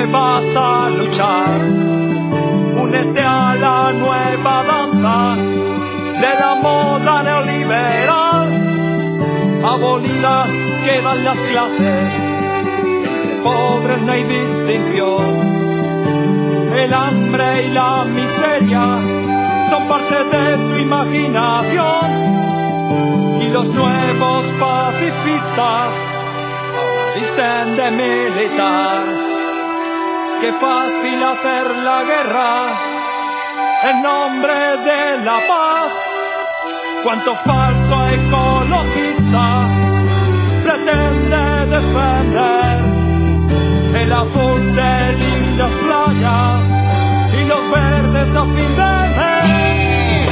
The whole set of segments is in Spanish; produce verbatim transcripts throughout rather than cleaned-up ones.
vas a luchar. Únete a la nueva danza de la moda neoliberal. Abolidas quedan las clases, entre pobres no hay distinción. El hambre y la miseria son parte de su imaginación. Y los nuevos pacifistas dicen de militar. Qué fácil hacer la guerra en nombre de la paz. Cuánto falso ecologista pretende defender el azul de lindas playas y los verdes a fin de mes.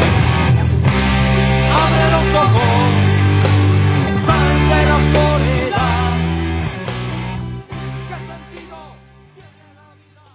Abre los ojos, sal de la soledad. ¿Qué sentido tiene la vida?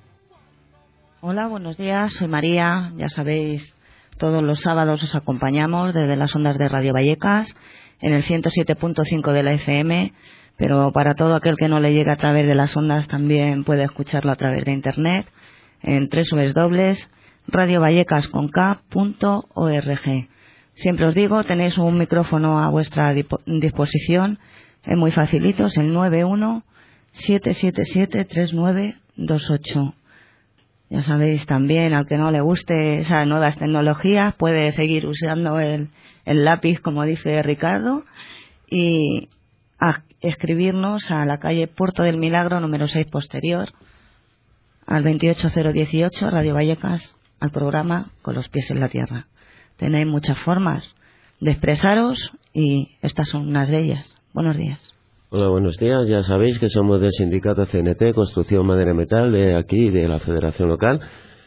Hola, buenos días, soy María. Ya sabéis, todos los sábados os acompañamos desde las ondas de Radio Vallecas en el ciento siete punto cinco de la F M, pero para todo aquel que no le llegue a través de las ondas también puede escucharlo a través de internet en doble u doble u doble punto radio vallecas con k punto org. Siempre os digo, tenéis un micrófono a vuestra disposición, es muy facilito, es el nueve uno siete siete siete tres nueve dos ocho. Ya sabéis también, al que no le guste esas nuevas tecnologías, puede seguir usando el, el lápiz, como dice Ricardo, y a escribirnos a la calle Puerto del Milagro, número seis posterior, al veintiocho cero dieciocho, Radio Vallecas, al programa Con los pies en la tierra. Tenéis muchas formas de expresaros y estas son unas de ellas. Buenos días. Hola, buenos días. Ya sabéis que somos del sindicato C N T, Construcción Madera y Metal, de aquí, de la Federación Local.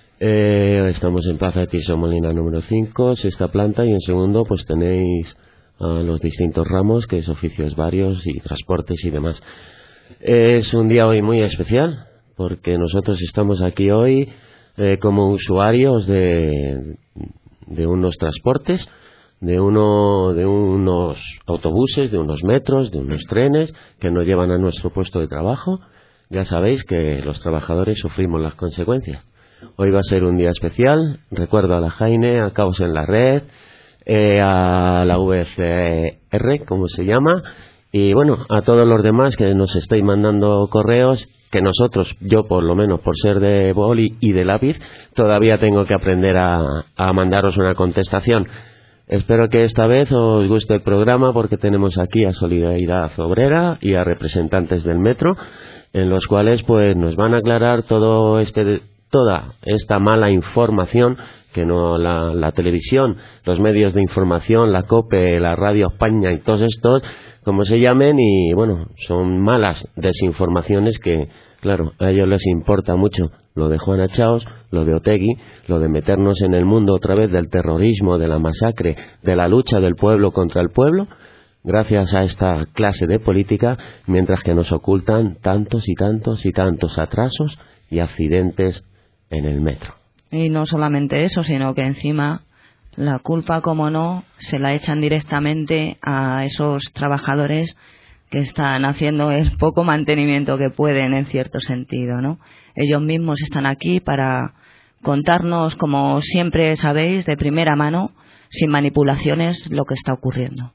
Eh, estamos en Plaza de Tirso Molina número cinco, sexta planta, y en segundo pues tenéis a los distintos ramos, que es oficios varios y transportes y demás. Eh, es un día hoy muy especial, porque nosotros estamos aquí hoy eh, como usuarios de, de unos transportes, de uno de unos autobuses, de unos metros, de unos trenes que nos llevan a nuestro puesto de trabajo. Ya sabéis que los trabajadores sufrimos las consecuencias. Hoy va a ser un día especial. Recuerdo a la Jaime, a Caos en la Red, eh, a la V C R, como se llama, y bueno, a todos los demás que nos estáis mandando correos, que nosotros, yo por lo menos por ser de boli y de lápiz, todavía tengo que aprender a, a mandaros una contestación. Espero que esta vez os guste el programa, porque tenemos aquí a Solidaridad Obrera y a representantes del metro, en los cuales pues nos van a aclarar todo este, toda esta mala información que no la, la televisión, los medios de información, la COPE, la Radio España y todos estos, como se llamen, y bueno, son malas desinformaciones que, claro, a ellos les importa mucho lo de Juana Chaos, lo de Otegi, lo de meternos en el mundo otra vez del terrorismo, de la masacre, de la lucha del pueblo contra el pueblo, gracias a esta clase de política, mientras que nos ocultan tantos y tantos y tantos atrasos y accidentes en el metro. Y no solamente eso, sino que encima la culpa, como no, se la echan directamente a esos trabajadores que están haciendo el poco mantenimiento que pueden, en cierto sentido, ¿no? Ellos mismos están aquí para contarnos, como siempre sabéis, de primera mano, sin manipulaciones, lo que está ocurriendo.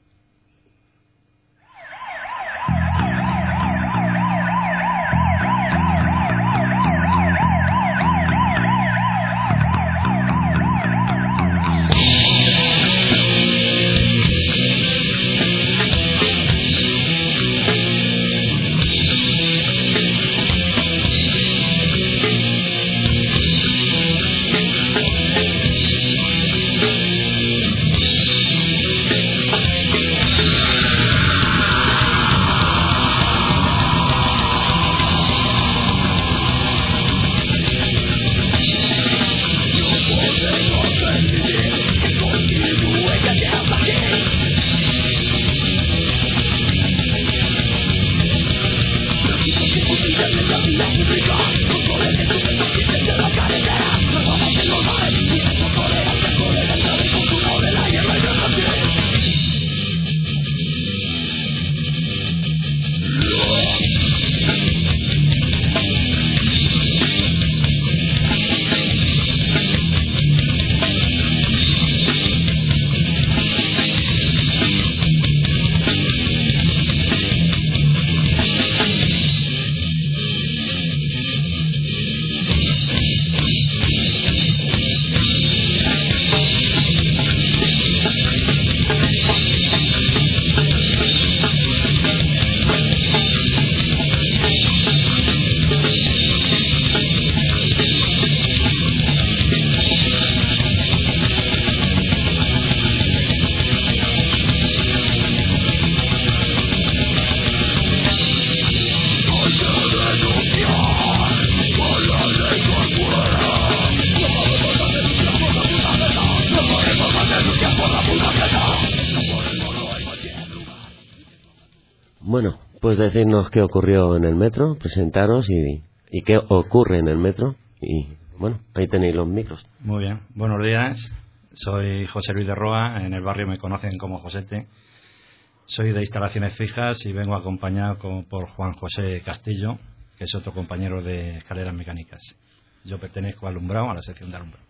Bueno, pues decirnos qué ocurrió en el metro, presentaros y, y qué ocurre en el metro. Y bueno, ahí tenéis los micros. Muy bien, buenos días. Soy José Luis de Roa, en el barrio me conocen como Josete. Soy de instalaciones fijas y vengo acompañado con, por Juan José Castillo, que es otro compañero de escaleras mecánicas. Yo pertenezco a Alumbrado, a la sección de Alumbrado.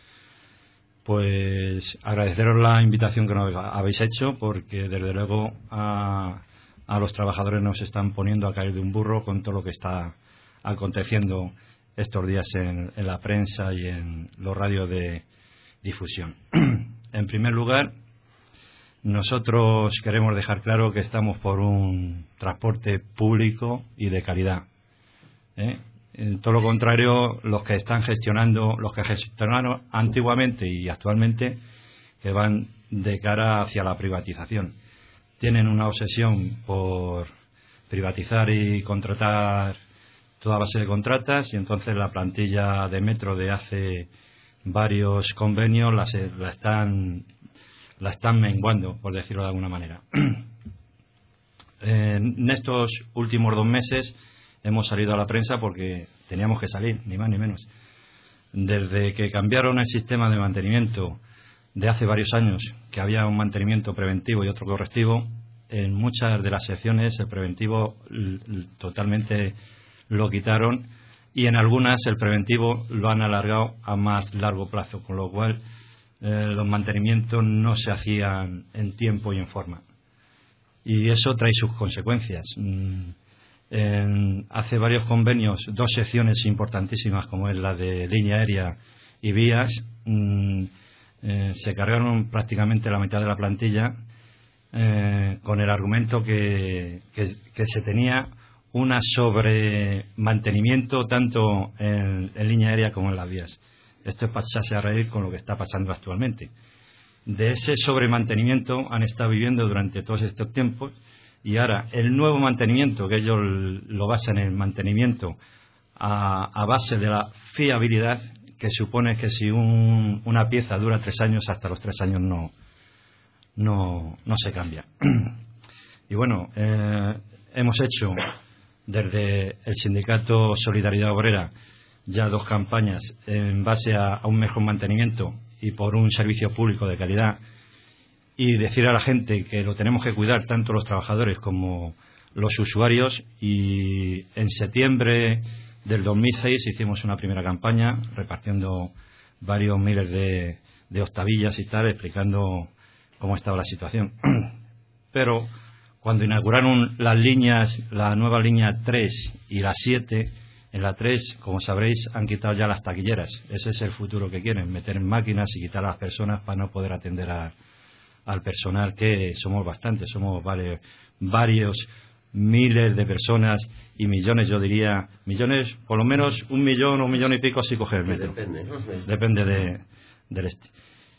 Pues agradeceros la invitación que nos habéis hecho, porque desde luego a, a los trabajadores nos están poniendo a caer de un burro con todo lo que está aconteciendo estos días en, en la prensa y en los radios de difusión. En primer lugar, nosotros queremos dejar claro que estamos por un transporte público y de calidad. ¿eh? En todo lo contrario, los que están gestionando, los que gestionaron antiguamente y actualmente, que van de cara hacia la privatización. Tienen una obsesión por privatizar y contratar toda base de contratas, y entonces la plantilla de Metro de hace varios convenios la, se, la están la están menguando, por decirlo de alguna manera. En estos últimos dos meses hemos salido a la prensa porque teníamos que salir, ni más ni menos. Desde que cambiaron el sistema de mantenimiento de hace varios años, que había un mantenimiento preventivo y otro correctivo, en muchas de las secciones el preventivo totalmente lo quitaron, y en algunas el preventivo lo han alargado a más largo plazo, con lo cual eh, los mantenimientos no se hacían en tiempo y en forma. Y eso trae sus consecuencias. Mm, en, hace varios convenios, dos secciones importantísimas como es la de línea aérea y vías, mm, eh, se cargaron prácticamente la mitad de la plantilla eh, con el argumento que, que, que se tenía una sobre mantenimiento tanto en, en línea aérea como en las vías. Esto es pasarse a reír con lo que está pasando actualmente. De ese sobremantenimiento han estado viviendo durante todos estos tiempos, y ahora el nuevo mantenimiento, que ellos lo basan en el mantenimiento a, a base de la fiabilidad, que supone que si un, una pieza dura tres años, hasta los tres años no, no, no se cambia. Y bueno, eh, hemos hecho desde el sindicato Solidaridad Obrera ya dos campañas en base a, a un mejor mantenimiento y por un servicio público de calidad, y decir a la gente que lo tenemos que cuidar tanto los trabajadores como los usuarios. Y en septiembre del dos mil seis hicimos una primera campaña repartiendo varios miles de, de octavillas y tal, explicando cómo estaba la situación. Pero cuando inauguraron las líneas, la nueva línea tres y la siete, en la tres, como sabréis, han quitado ya las taquilleras. Ese es el futuro que quieren, meter en máquinas y quitar a las personas para no poder atender a, al personal, que somos bastantes, somos vale, varios miles de personas y millones, yo diría, millones, por lo menos un millón o un millón y pico si coge el metro. Depende, ¿no? Depende de, del este.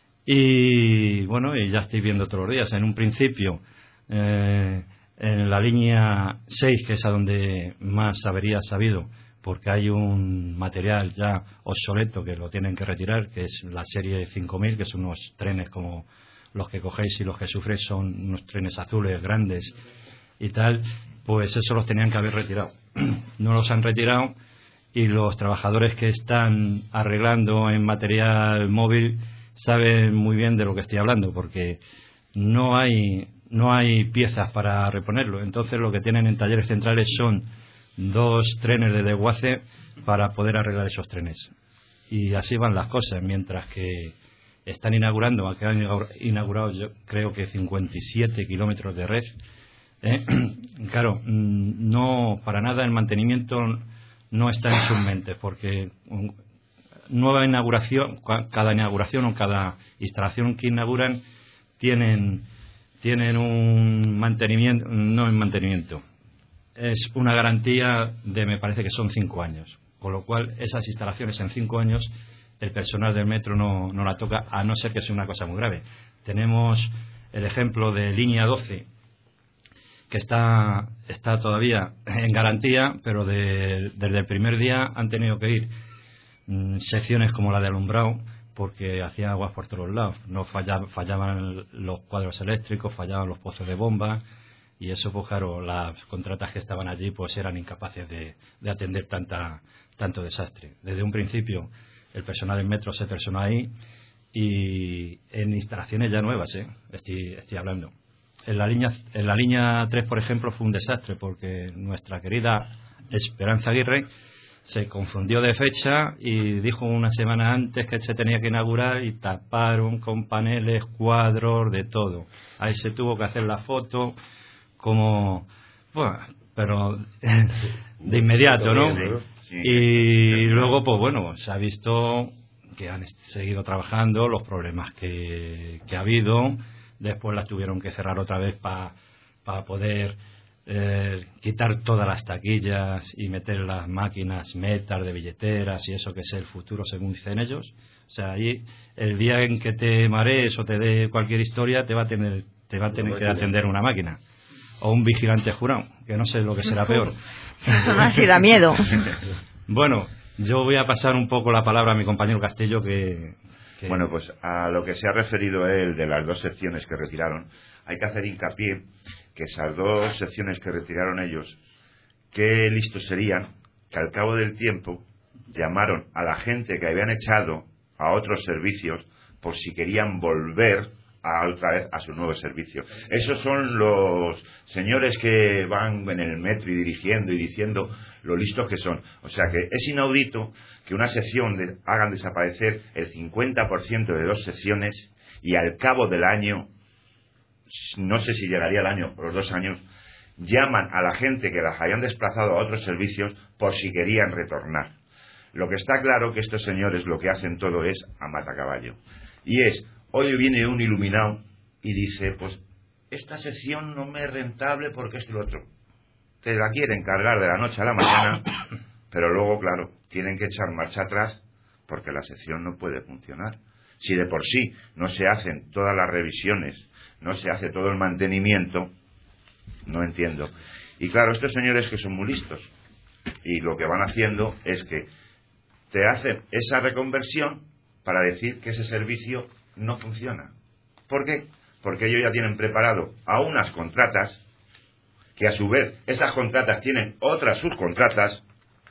Y bueno, y ya estoy viendo todos los días. En un principio, eh, en la línea seis, que es a donde más averías ha habido, porque hay un material ya obsoleto que lo tienen que retirar, que es la serie cinco mil, que son unos trenes como los que cogéis y los que sufréis, son unos trenes azules grandes y tal, pues eso los tenían que haber retirado. No los han retirado, y los trabajadores que están arreglando en material móvil saben muy bien de lo que estoy hablando, porque no hay no hay piezas para reponerlo. Entonces lo que tienen en talleres centrales son dos trenes de desguace para poder arreglar esos trenes, y así van las cosas, mientras que están inaugurando, que han inaugurado yo creo que cincuenta y siete kilómetros de red. ¿eh? Claro, no, para nada el mantenimiento no está en sus mentes, porque nueva inauguración, cada inauguración o cada instalación que inauguran tienen tienen un mantenimiento, no en mantenimiento, es una garantía de, me parece que son cinco años, con lo cual esas instalaciones en cinco años el personal del metro no, no la toca, a no ser que sea una cosa muy grave. Tenemos el ejemplo de línea doce, que está está todavía en garantía, pero de, desde el primer día han tenido que ir mmm, secciones como la de Alumbrado, porque hacía aguas por todos lados. No fallaba, fallaban los cuadros eléctricos, fallaban los pozos de bomba, y eso, pues claro, las contratas que estaban allí pues eran incapaces de, de atender tanta tanto desastre. Desde un principio el personal en metro se personó ahí, y en instalaciones ya nuevas, ¿eh? estoy, estoy hablando. En la línea en la línea tres, por ejemplo, fue un desastre porque nuestra querida Esperanza Aguirre se confundió de fecha y dijo una semana antes que se tenía que inaugurar, y taparon con paneles, cuadros, de todo. Ahí se tuvo que hacer la foto como, bueno, pero de inmediato, ¿no? Y luego, pues bueno, se ha visto que han seguido trabajando, los problemas que, que ha habido. Después las tuvieron que cerrar otra vez para pa poder eh, quitar todas las taquillas y meter las máquinas metas de billeteras y eso, que es el futuro según dicen ellos. O sea, ahí el día en que te marees o te dé cualquier historia, te va a tener te va a tener que atender una máquina o un vigilante jurado, que no sé lo que será peor. Eso no así da miedo. Bueno, yo voy a pasar un poco la palabra a mi compañero Castillo, que, que... Bueno, pues a lo que se ha referido él de las dos secciones que retiraron, hay que hacer hincapié que esas dos secciones que retiraron ellos, qué listos serían que al cabo del tiempo llamaron a la gente que habían echado a otros servicios por si querían volver a otra vez a su nuevo servicio. Esos son los señores que van en el metro y dirigiendo y diciendo lo listos que son. O sea que es inaudito que una sección de, hagan desaparecer el cincuenta por ciento de dos secciones, y al cabo del año, no sé si llegaría el año o los dos años, llaman a la gente que las hayan desplazado a otros servicios por si querían retornar. Lo que está claro que estos señores lo que hacen todo es a matacaballo. Y es, hoy viene un iluminado y dice, pues esta sección no me es rentable porque esto y lo otro. Te la quieren cargar de la noche a la mañana, pero luego, claro, tienen que echar marcha atrás porque la sección no puede funcionar. Si de por sí no se hacen todas las revisiones, no se hace todo el mantenimiento, no entiendo. Y claro, estos señores que son muy listos, y lo que van haciendo es que te hacen esa reconversión para decir que ese servicio no funciona. ¿Por qué? Porque ellos ya tienen preparado a unas contratas, que a su vez esas contratas tienen otras subcontratas,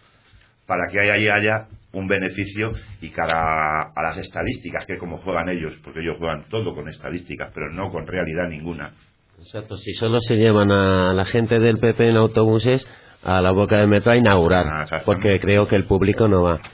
para que ahí haya un beneficio, y cara a las estadísticas, que como juegan ellos, porque ellos juegan todo con estadísticas, pero no con realidad ninguna. Exacto, si solo se llevan a la gente del P P en autobuses a la boca del metro a inaugurar, ah, porque creo que el público no va.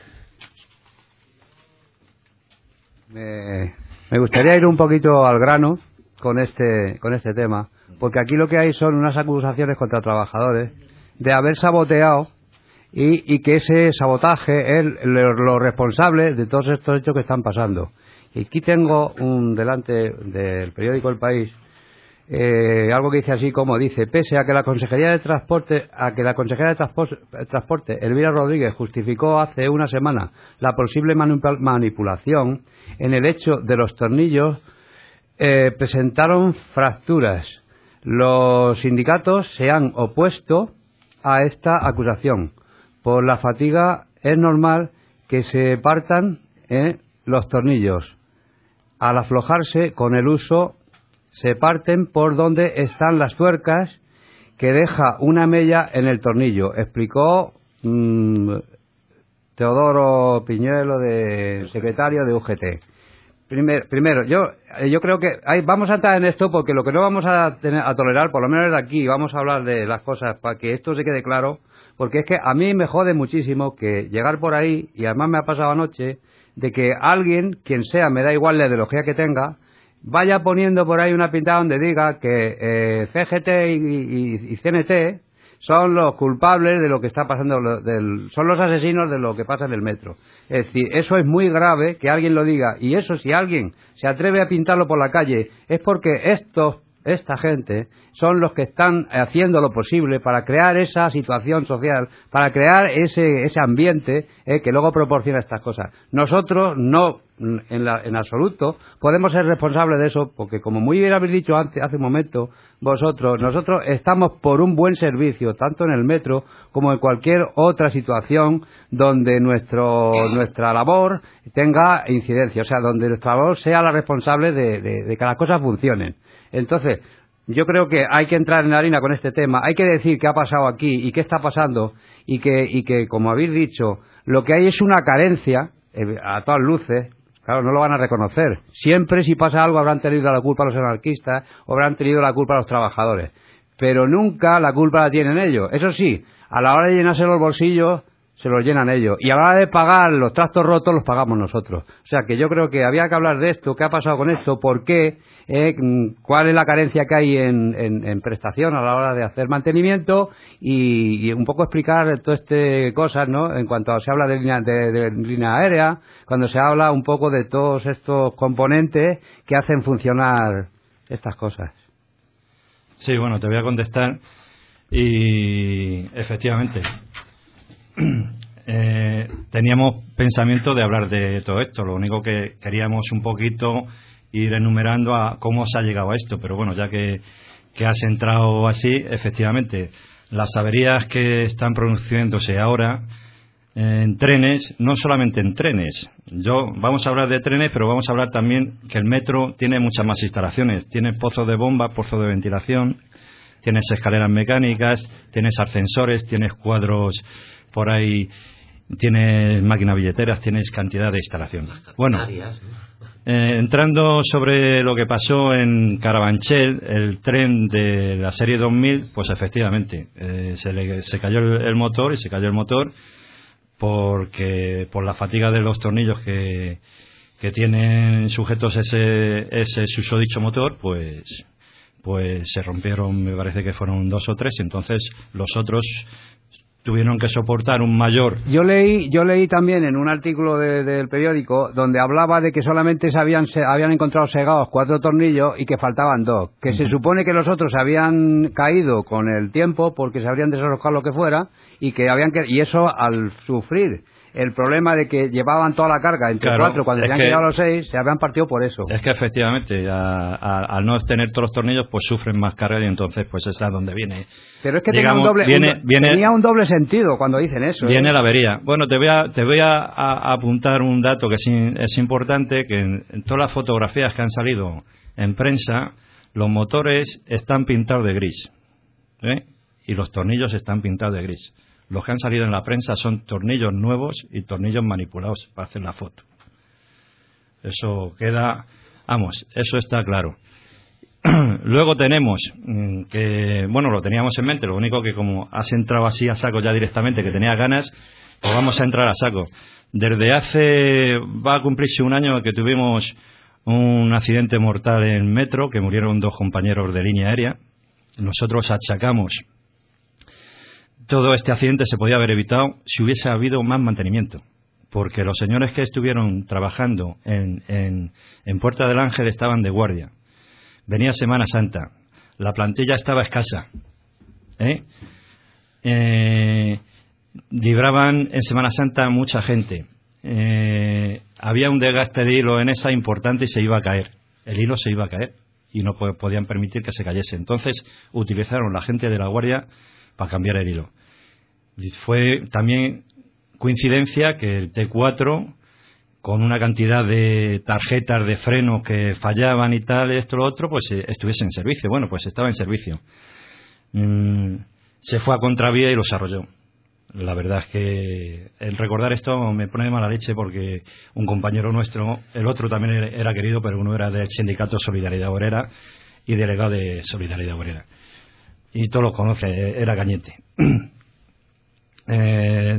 Me, me gustaría ir un poquito al grano con este con este tema, porque aquí lo que hay son unas acusaciones contra trabajadores de haber saboteado, y, y que ese sabotaje es lo, lo responsable de todos estos hechos que están pasando. Y aquí tengo un delante del periódico El País, eh, algo que dice así como dice: pese a que la Consejería de Transporte, a que la Consejera de Transporte, Transporte Elvira Rodríguez justificó hace una semana la posible manipulación en el hecho de los tornillos, eh, presentaron fracturas. Los sindicatos se han opuesto a esta acusación. Por la fatiga es normal que se partan eh, los tornillos. Al aflojarse con el uso se parten por donde están las tuercas, que deja una mella en el tornillo, explicó mmm, Teodoro Piñuelo, de secretario de U G T. Primer, primero, yo yo creo que hay, vamos a entrar en esto porque lo que no vamos a, tener, a tolerar, por lo menos de aquí, vamos a hablar de las cosas para que esto se quede claro, porque es que a mí me jode muchísimo que llegar por ahí, y además me ha pasado anoche, de que alguien, quien sea, me da igual la ideología que tenga, vaya poniendo por ahí una pintada donde diga que eh, C G T y, y, y C N T son los culpables de lo que está pasando, del, son los asesinos de lo que pasa en el metro. Es decir, eso es muy grave que alguien lo diga, y eso, si alguien se atreve a pintarlo por la calle, es porque estos, esta gente son los que están haciendo lo posible para crear esa situación social, para crear ese, ese ambiente eh, que luego proporciona estas cosas. Nosotros no, en, la, en absoluto, podemos ser responsables de eso, porque como muy bien habéis dicho antes, hace un momento, vosotros, nosotros estamos por un buen servicio, tanto en el metro como en cualquier otra situación donde nuestro, nuestra labor tenga incidencia, o sea, donde nuestra labor sea la responsable de, de, de que las cosas funcionen. Entonces, yo creo que hay que entrar en la harina con este tema, hay que decir qué ha pasado aquí y qué está pasando y que, y que como habéis dicho, lo que hay es una carencia, eh, a todas luces, claro, no lo van a reconocer. Siempre si pasa algo habrán tenido la culpa los anarquistas o habrán tenido la culpa los trabajadores, pero nunca la culpa la tienen ellos. Eso sí, a la hora de llenarse los bolsillos, se los llenan ellos. Y a la hora de pagar los trastos rotos, los pagamos nosotros. O sea, que yo creo que había que hablar de esto, qué ha pasado con esto, por qué, eh, cuál es la carencia que hay en, en, en prestación a la hora de hacer mantenimiento y, y un poco explicar todas estas cosas, ¿no? En cuanto se habla de línea, de, de línea aérea, cuando se habla un poco de todos estos componentes que hacen funcionar estas cosas. Sí, bueno, te voy a contestar y efectivamente eh, teníamos pensamiento de hablar de todo esto, lo único que queríamos un poquito ir enumerando a cómo se ha llegado a esto, pero bueno, ya que, que has entrado así, efectivamente, las averías que están produciéndose ahora en trenes, no solamente en trenes, yo vamos a hablar de trenes, pero vamos a hablar también que el metro tiene muchas más instalaciones, tiene pozos de bomba, pozos de ventilación, tienes escaleras mecánicas, tienes ascensores, tienes cuadros por ahí, tienes máquinas billeteras, tienes cantidad de instalaciones. Bueno, eh, entrando sobre lo que pasó en Carabanchel, el tren de la serie dos mil, pues efectivamente, eh, se, le, se cayó el, el motor y se cayó el motor porque por la fatiga de los tornillos que, que tienen sujetos ese, ese susodicho motor, pues pues se rompieron, me parece que fueron dos o tres, y entonces los otros tuvieron que soportar un mayor. Yo leí, yo leí también en un artículo de, del periódico donde hablaba de que solamente se habían, se habían encontrado segados cuatro tornillos y que faltaban dos, que uh-huh. Se supone que los otros habían caído con el tiempo porque se habrían desenroscado lo que fuera y que habían que, y eso al sufrir el problema de que llevaban toda la carga entre claro, cuatro, cuando habían quedado los seis, se habían partido por eso. Es que efectivamente, a, a, al no tener todos los tornillos, pues sufren más carga y entonces pues es a donde viene. Pero es que digamos, tenía, un doble, viene, un, viene, tenía un doble sentido cuando dicen eso. Viene ¿eh? la avería. Bueno, te voy a, te voy a, a, a apuntar un dato que es, in, es importante, que en, en todas las fotografías que han salido en prensa, los motores están pintados de gris, ¿eh? Y los tornillos están pintados de gris. Los que han salido en la prensa son tornillos nuevos y tornillos manipulados para hacer la foto. Eso queda, vamos, eso está claro. Luego tenemos que, bueno, lo teníamos en mente, lo único que como has entrado así a saco ya directamente, que tenías ganas, pues vamos a entrar a saco. Desde hace, va a cumplirse un año que tuvimos un accidente mortal en metro, que murieron dos compañeros de línea aérea. Nosotros achacamos todo este accidente se podía haber evitado si hubiese habido más mantenimiento, porque los señores que estuvieron trabajando en, en, en Puerta del Ángel estaban de guardia. Venía Semana Santa, la plantilla estaba escasa, ¿eh? Eh, libraban en Semana Santa mucha gente, eh, había un desgaste de hilo en esa importante y se iba a caer, el hilo se iba a caer y no podían permitir que se cayese. Entonces utilizaron la gente de la guardia para cambiar el hilo. Y fue también coincidencia que el T cuatro, con una cantidad de tarjetas de freno que fallaban y tal, esto lo otro, pues eh, estuviese en servicio. Bueno, pues estaba en servicio. Mm, se fue a contravía y los arrolló. La verdad es que el recordar esto me pone de mala leche porque un compañero nuestro, el otro también era querido, pero uno era del sindicato Solidaridad Obrera y delegado de Solidaridad Obrera. Y todos lo conoce, era Cañete. eh,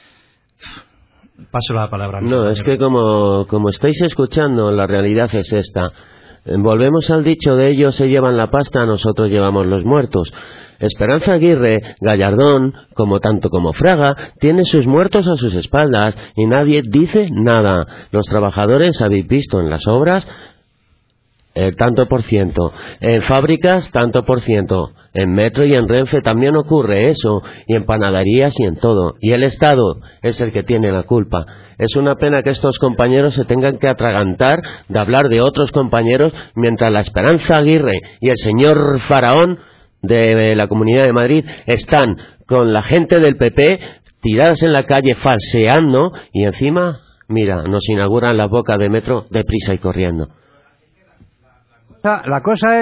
paso la palabra. No, es que como, como estáis escuchando, la realidad es esta. Volvemos al dicho de ellos se llevan la pasta, nosotros llevamos los muertos. Esperanza Aguirre, Gallardón, como tanto como Fraga, tiene sus muertos a sus espaldas y nadie dice nada. Los trabajadores habéis visto en las obras el tanto por ciento, en fábricas tanto por ciento, en Metro y en Renfe también ocurre eso, y en panaderías y en todo, y el Estado es el que tiene la culpa. Es una pena que estos compañeros se tengan que atragantar de hablar de otros compañeros, mientras la Esperanza Aguirre y el señor Faraón de la Comunidad de Madrid están con la gente del P P tiradas en la calle falseando, y encima, mira, nos inauguran la boca de Metro deprisa y corriendo. La cosa es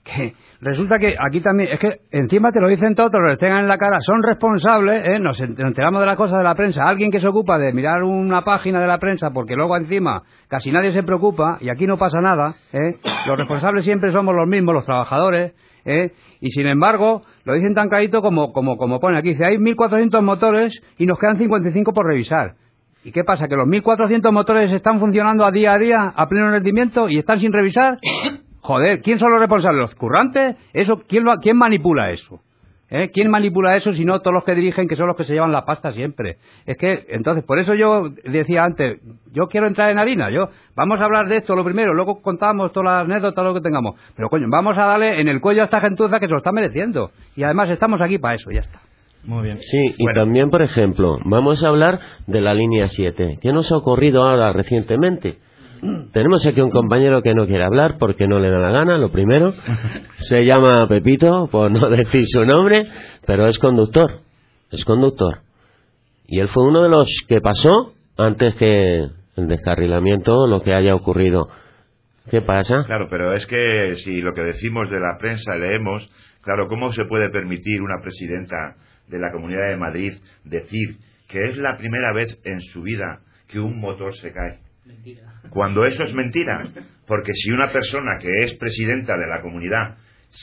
que resulta que aquí también, es que encima te lo dicen todos, te lo tengan en la cara, son responsables, ¿eh? nos enteramos de las cosas de la prensa, alguien que se ocupa de mirar una página de la prensa, porque luego encima casi nadie se preocupa, y aquí no pasa nada, ¿eh? Los responsables siempre somos los mismos, los trabajadores, ¿eh? Y sin embargo, lo dicen tan clarito como, como, como pone aquí, dice, hay mil cuatrocientos motores y nos quedan cincuenta y cinco por revisar. ¿Y qué pasa? ¿Que los mil cuatrocientos motores están funcionando a día a día, a pleno rendimiento, y están sin revisar? Joder, ¿quién son los responsables? ¿Los currantes? ¿Eso? ¿Quién, lo, quién manipula eso? ¿Eh? ¿Quién manipula eso si no todos los que dirigen, que son los que se llevan la pasta siempre? Es que, entonces, por eso yo decía antes, yo quiero entrar en harina, yo, vamos a hablar de esto lo primero, luego contamos todas las anécdotas, lo que tengamos. Pero coño, vamos a darle en el cuello a esta gentuza que se lo está mereciendo. Y además estamos aquí para eso, ya está. Muy bien. Sí, y Bueno. también, por ejemplo, vamos a hablar de la línea siete. ¿Qué nos ha ocurrido ahora recientemente? Tenemos aquí un compañero que no quiere hablar porque no le da la gana, lo primero. Se llama Pepito, por no decir su nombre, pero es conductor. Es conductor. Y él fue uno de los que pasó antes que el descarrilamiento, lo que haya ocurrido. ¿Qué pasa? Claro, pero es que si lo que decimos de la prensa leemos, claro, ¿cómo se puede permitir una presidenta de la Comunidad de Madrid decir que es la primera vez en su vida que un motor se cae? Mentira. Cuando eso es mentira, porque si una persona que es presidenta de la comunidad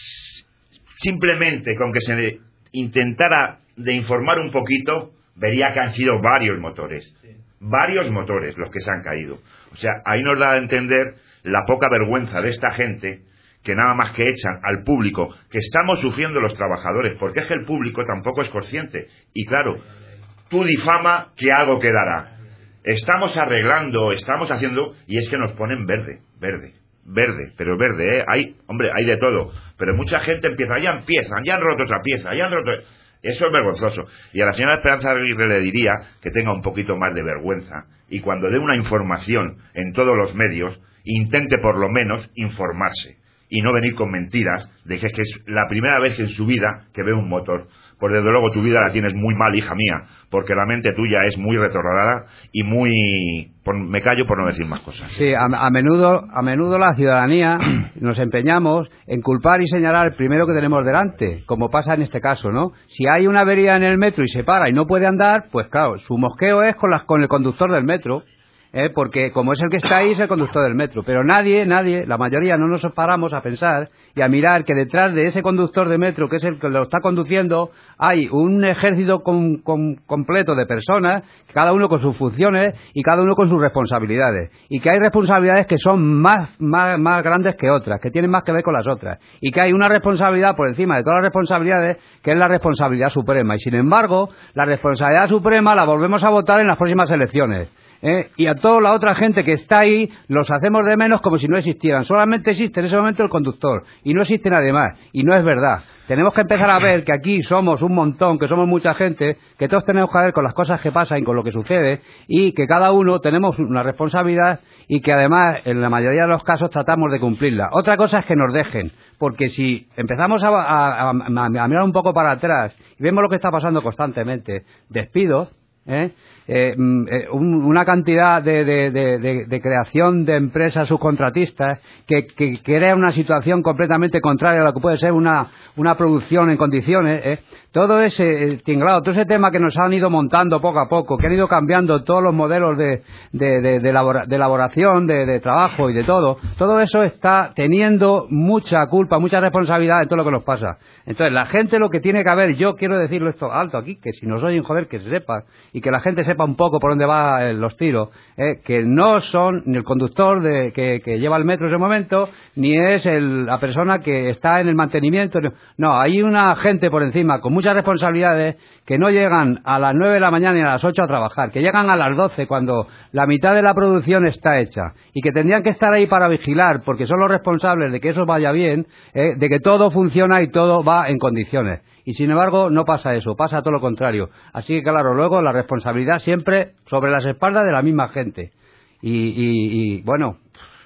simplemente con que se intentara de informar un poquito, vería que han sido varios motores, sí. varios motores los que se han caído. O sea, ahí nos da a entender la poca vergüenza de esta gente, que nada más que echan al público, que estamos sufriendo los trabajadores, porque es que el público tampoco es consciente. Y claro, tú difama que algo quedará. Estamos arreglando, estamos haciendo, y es que nos ponen verde, verde, verde, pero verde, ¿eh? Hay, hombre, hay de todo, pero mucha gente empieza, ya empiezan, ya han roto otra pieza, ya han roto... Eso es vergonzoso. Y a la señora Esperanza Aguirre le diría que tenga un poquito más de vergüenza, y cuando dé una información en todos los medios, intente por lo menos informarse, y no venir con mentiras de que es que es la primera vez en su vida que ve un motor. Pues desde luego tu vida la tienes muy mal, hija mía, porque la mente tuya es muy retrograda y muy... Por, me callo por no decir más cosas. Sí, a, a menudo a menudo la ciudadanía nos empeñamos en culpar y señalar el primero que tenemos delante, como pasa en este caso, ¿no? Si hay una avería en el metro y se para y no puede andar, pues claro, su mosqueo es con, las, con el conductor del metro. ¿Eh? Porque como es el que está ahí, es el conductor del metro. Pero nadie, nadie, la mayoría no nos paramos a pensar y a mirar que detrás de ese conductor de metro, que es el que lo está conduciendo, hay un ejército con, con, completo de personas, cada uno con sus funciones y cada uno con sus responsabilidades. Y que hay responsabilidades que son más, más, más grandes que otras, que tienen más que ver con las otras. Y que hay una responsabilidad por encima de todas las responsabilidades, que es la responsabilidad suprema. Y sin embargo, la responsabilidad suprema la volvemos a votar en las próximas elecciones. ¿Eh? Y a toda la otra gente que está ahí los hacemos de menos como si no existieran. Solamente existe en ese momento el conductor y no existe nadie más. Y no es verdad. Tenemos que empezar a ver que aquí somos un montón, que somos mucha gente, que todos tenemos que ver con las cosas que pasan y con lo que sucede, y que cada uno tenemos una responsabilidad y que además en la mayoría de los casos tratamos de cumplirla. Otra cosa es que nos dejen, porque si empezamos a, a, a, a mirar un poco para atrás y vemos lo que está pasando constantemente, despidos, ¿Eh? Eh, un, una cantidad de, de, de, de, de creación de empresas subcontratistas que, que crea una situación completamente contraria a lo que puede ser una, una producción en condiciones, ¿eh? Todo ese tinglado, todo ese tema que nos han ido montando poco a poco, que han ido cambiando todos los modelos de, de, de, de, elabora, de elaboración, de, de trabajo y de todo, todo eso está teniendo mucha culpa, mucha responsabilidad en todo lo que nos pasa. Entonces la gente lo que tiene que haber, yo quiero decirlo esto alto aquí, que si nos oyen, joder, que se sepa, y que la gente sepa un poco por dónde van los tiros, ¿eh? Que no son ni el conductor de, que, que lleva el metro en ese momento, ni es el, la persona que está en el mantenimiento. No, hay una gente por encima con muchas responsabilidades que no llegan a las nueve de la mañana ni a las ocho a trabajar, que llegan a las doce cuando la mitad de la producción está hecha y que tendrían que estar ahí para vigilar porque son los responsables de que eso vaya bien, ¿eh? De que todo funciona y todo va en condiciones. Y sin embargo no pasa eso, pasa todo lo contrario. Así que claro, luego la responsabilidad siempre sobre las espaldas de la misma gente. Y, y, y bueno,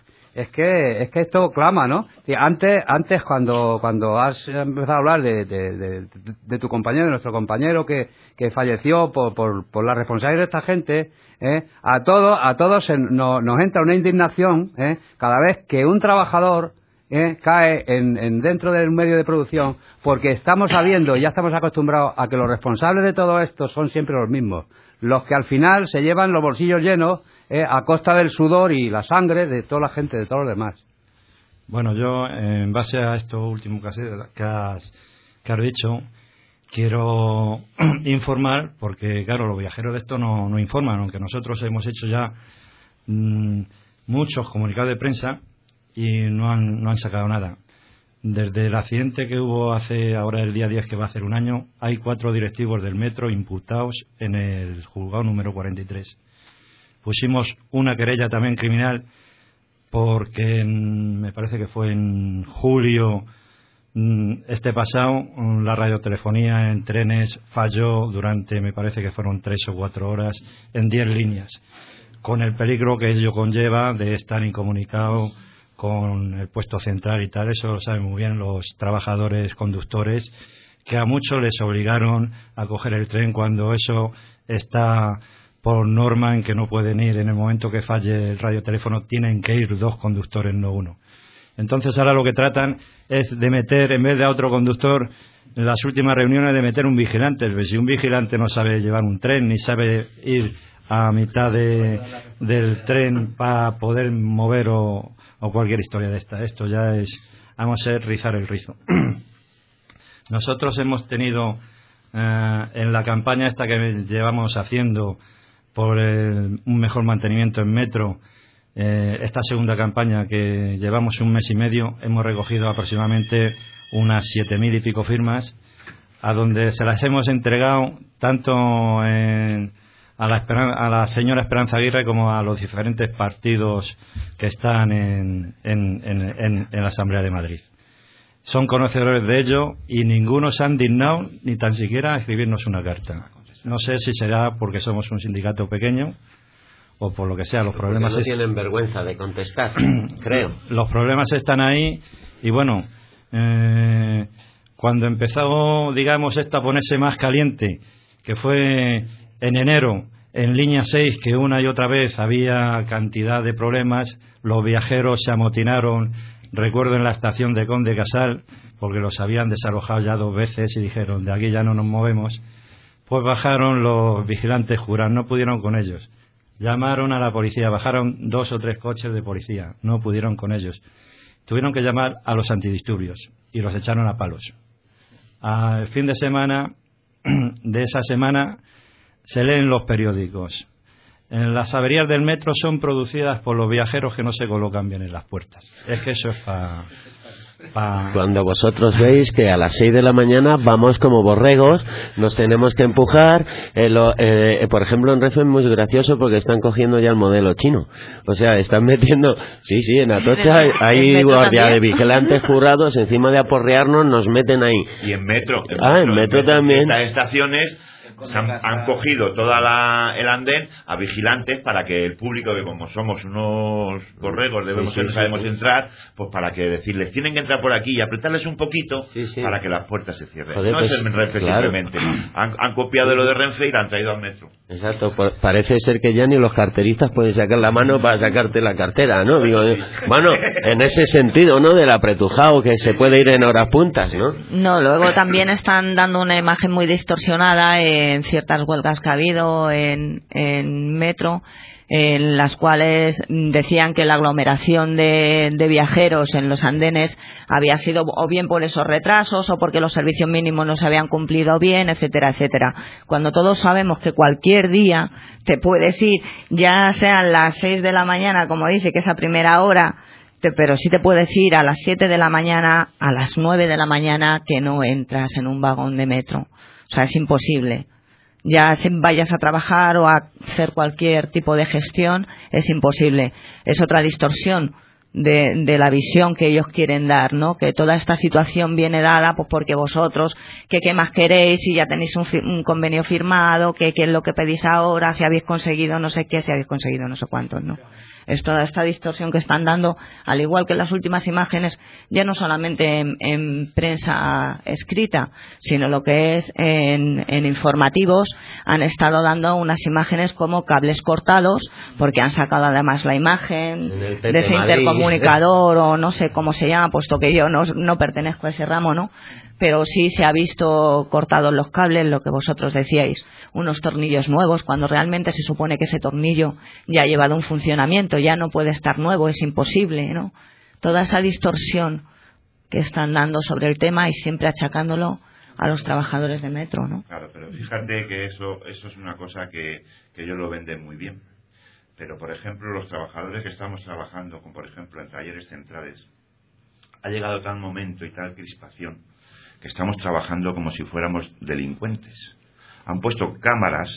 es que es que esto clama, ¿no? Antes antes cuando cuando has empezado a hablar de, de, de, de tu compañero, de nuestro compañero que, que falleció por, por, por la responsabilidad de esta gente, ¿eh? a todos a todos se, no, nos entra una indignación, ¿eh? cada vez que un trabajador ¿eh? cae en, en dentro del medio de producción, porque estamos sabiendo, ya estamos acostumbrados a que los responsables de todo esto son siempre los mismos, los que al final se llevan los bolsillos llenos ¿eh? a costa del sudor y la sangre de toda la gente, de todos los demás. Bueno, yo, en base a esto último que has, que has, que has dicho, quiero informar, porque claro, los viajeros de esto no, no informan, aunque nosotros hemos hecho ya mmm, muchos comunicados de prensa y no han, no han sacado nada. Desde el accidente que hubo hace ahora el día diez, que va a hacer un año, hay cuatro directivos del metro imputados en el juzgado número cuarenta y tres. Pusimos una querella también criminal porque en, me parece que fue en julio este pasado, la radiotelefonía en trenes falló durante, me parece que fueron tres o cuatro horas en diez líneas, con el peligro que ello conlleva de estar incomunicado con el puesto central y tal. Eso lo saben muy bien los trabajadores conductores, que a muchos les obligaron a coger el tren cuando eso está por norma en que no pueden ir. En el momento que falle el radioteléfono tienen que ir dos conductores, no uno. Entonces ahora lo que tratan es de meter, en vez de a otro conductor, en las últimas reuniones, de meter un vigilante. Si un vigilante no sabe llevar un tren ni sabe ir a mitad de, del tren para poder mover o, o cualquier historia de esta, esto ya es, vamos a rizar el rizo. Nosotros hemos tenido eh, en la campaña esta que llevamos haciendo por el, un mejor mantenimiento en metro, eh, esta segunda campaña que llevamos un mes y medio, hemos recogido aproximadamente unas siete mil y pico firmas, a donde se las hemos entregado tanto en, a, la a la señora Esperanza Aguirre como a los diferentes partidos que están en, en, en, en, en la Asamblea de Madrid. Son conocedores de ello y ninguno se han dignado ni tan siquiera a escribirnos una carta. No sé si será porque somos un sindicato pequeño o por lo que sea. Los porque problemas no est- tienen vergüenza de contestar, creo. Los problemas están ahí y bueno, eh, cuando empezó, digamos, esto a ponerse más caliente, que fue en enero, en línea seis, que una y otra vez había cantidad de problemas, los viajeros se amotinaron, recuerdo en la estación de Conde Casal, porque los habían desalojado ya dos veces y dijeron, de aquí ya no nos movemos. Pues bajaron los vigilantes jurados, no pudieron con ellos. Llamaron a la policía, bajaron dos o tres coches de policía, no pudieron con ellos. Tuvieron que llamar a los antidisturbios y los echaron a palos. Al fin de semana, de esa semana, se leen los periódicos. En las averías del metro son producidas por los viajeros que no se colocan bien en las puertas. Es que eso es para... Pa... Cuando vosotros veis que a las seis de la mañana vamos como borregos, nos tenemos que empujar, eh, lo, eh, por ejemplo en Renfe es muy gracioso porque están cogiendo ya el modelo chino, o sea, están metiendo, sí, sí, en Atocha hay, hay guardia de vigilantes jurados, encima de aporrearnos nos meten ahí. Y en metro, en ah, metro, en metro en también. En estaciones se han, han cogido toda la, el andén a vigilantes para que el público, que como somos unos borregos debemos sí, sí, ser, sabemos sí. entrar, pues para que decirles tienen que entrar por aquí y apretarles un poquito sí, sí. para que las puertas se cierren. Joder, no pues, es el Renfe claro. simplemente. Han, han copiado lo de Renfe y lo han traído al metro. Exacto, pues parece ser que ya ni los carteristas pueden sacar la mano para sacarte la cartera, ¿no? Digo, bueno, en ese sentido, ¿no? Del apretujado que se puede ir en horas puntas, ¿no? No, luego también están dando una imagen muy distorsionada en ciertas huelgas que ha habido en, en metro, en las cuales decían que la aglomeración de, de viajeros en los andenes había sido o bien por esos retrasos o porque los servicios mínimos no se habían cumplido bien, etcétera, etcétera. Cuando todos sabemos que cualquier día te puedes ir, ya sean las seis de la mañana, como dice, que es a primera hora, te, pero sí te puedes ir a las siete de la mañana, a las nueve de la mañana, que no entras en un vagón de metro. O sea, es imposible. Ya si vayas a trabajar o a hacer cualquier tipo de gestión, es imposible. Es otra distorsión de, de la visión que ellos quieren dar, ¿no? Que toda esta situación viene dada pues porque vosotros, que qué más queréis, si ya tenéis un, un convenio firmado, que qué es lo que pedís ahora, si habéis conseguido no sé qué, si habéis conseguido no sé cuántos, ¿no? Es toda esta distorsión que están dando, al igual que las últimas imágenes, ya no solamente en, en prensa escrita, sino lo que es en, en informativos, han estado dando unas imágenes como cables cortados, porque han sacado además la imagen de ese intercomunicador, o no sé cómo se llama, puesto que yo no, no pertenezco a ese ramo, ¿no? Pero sí se ha visto cortados los cables, lo que vosotros decíais, unos tornillos nuevos, cuando realmente se supone que ese tornillo ya ha llevado un funcionamiento, ya no puede estar nuevo, es imposible, ¿no? Toda esa distorsión que están dando sobre el tema y siempre achacándolo a los trabajadores de Metro, ¿no? Claro, pero fíjate que eso, eso es una cosa que, que ellos lo venden muy bien. Pero, por ejemplo, los trabajadores que estamos trabajando, como por ejemplo en talleres centrales, ha llegado tal momento y tal crispación que estamos trabajando como si fuéramos delincuentes. Han puesto cámaras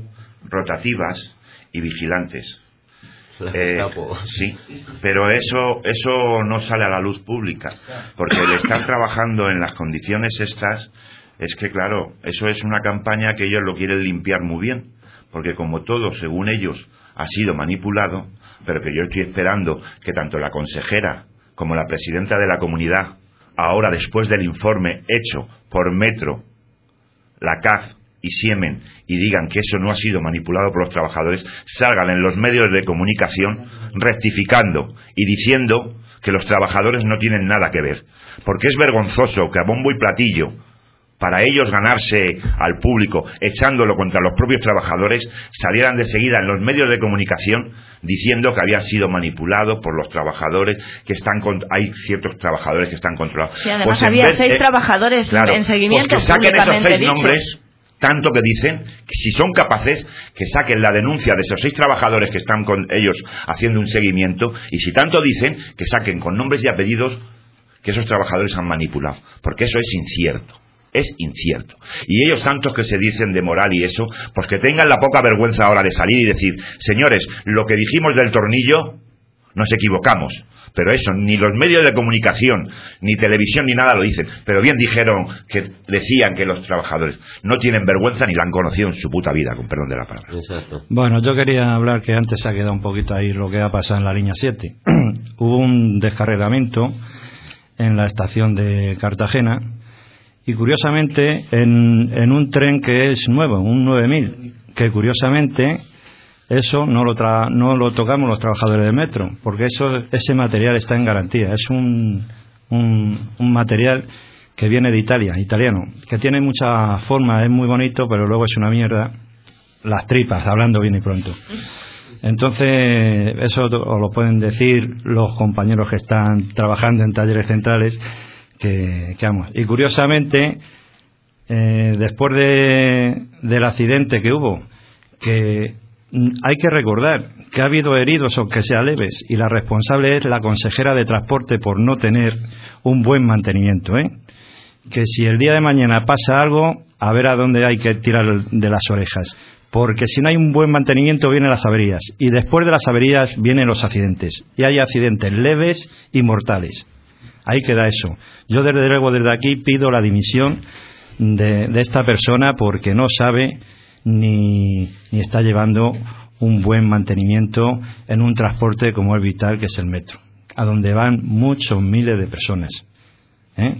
rotativas y vigilantes. Eh, sí, pero eso eso no sale a la luz pública, porque el estar trabajando en las condiciones estas, es que claro, eso es una campaña que ellos lo quieren limpiar muy bien, porque como todo, según ellos, ha sido manipulado, pero que yo estoy esperando que tanto la consejera como la presidenta de la comunidad, ahora después del informe hecho por Metro, la C A F y Siemen, y digan que eso no ha sido manipulado por los trabajadores, salgan en los medios de comunicación rectificando y diciendo que los trabajadores no tienen nada que ver, porque es vergonzoso que a bombo y platillo, para ellos ganarse al público echándolo contra los propios trabajadores, salieran de seguida en los medios de comunicación diciendo que habían sido manipulados por los trabajadores, que están con... hay ciertos trabajadores que están controlados. Sí, además pues había vez, seis eh, trabajadores claro, en seguimiento, pues que saquen esos seis dicho. nombres, tanto que dicen que si son capaces, que saquen la denuncia de esos seis trabajadores que están con ellos haciendo un seguimiento, y si tanto dicen, que saquen con nombres y apellidos que esos trabajadores han manipulado, porque eso es incierto. Es incierto. Y ellos tantos que se dicen de moral y eso, pues que tengan la poca vergüenza ahora de salir y decir, señores, lo que dijimos del tornillo, nos equivocamos. Pero eso, ni los medios de comunicación, ni televisión, ni nada lo dicen. Pero bien dijeron, que decían que los trabajadores no tienen vergüenza ni la han conocido en su puta vida, con perdón de la palabra. Exacto. Bueno, yo quería hablar que antes se ha quedado un poquito ahí lo que ha pasado en la línea siete. Hubo un descarrilamiento en la estación de Cartagena, y curiosamente en, en un tren que es nuevo, un nueve mil, que curiosamente eso no lo tra no lo tocamos los trabajadores de Metro, porque eso ese material está en garantía. Es un, un, un material que viene de Italia, italiano, que tiene mucha forma, es muy bonito, pero luego es una mierda, las tripas, hablando bien y pronto. Entonces, eso os lo pueden decir los compañeros que están trabajando en talleres centrales, que, que vamos. Y curiosamente, eh, después de, del accidente que hubo, que hay que recordar que ha habido heridos, aunque sea leves, y la responsable es la consejera de transporte por no tener un buen mantenimiento, ¿eh? Que si el día de mañana pasa algo, a ver a dónde hay que tirar de las orejas, porque si no hay un buen mantenimiento vienen las averías, y después de las averías vienen los accidentes, y hay accidentes leves y mortales. Ahí queda eso. Yo desde luego desde aquí pido la dimisión de, de esta persona, porque no sabe ni, ni está llevando un buen mantenimiento en un transporte como el vital que es el metro, a donde van muchos miles de personas, ¿eh?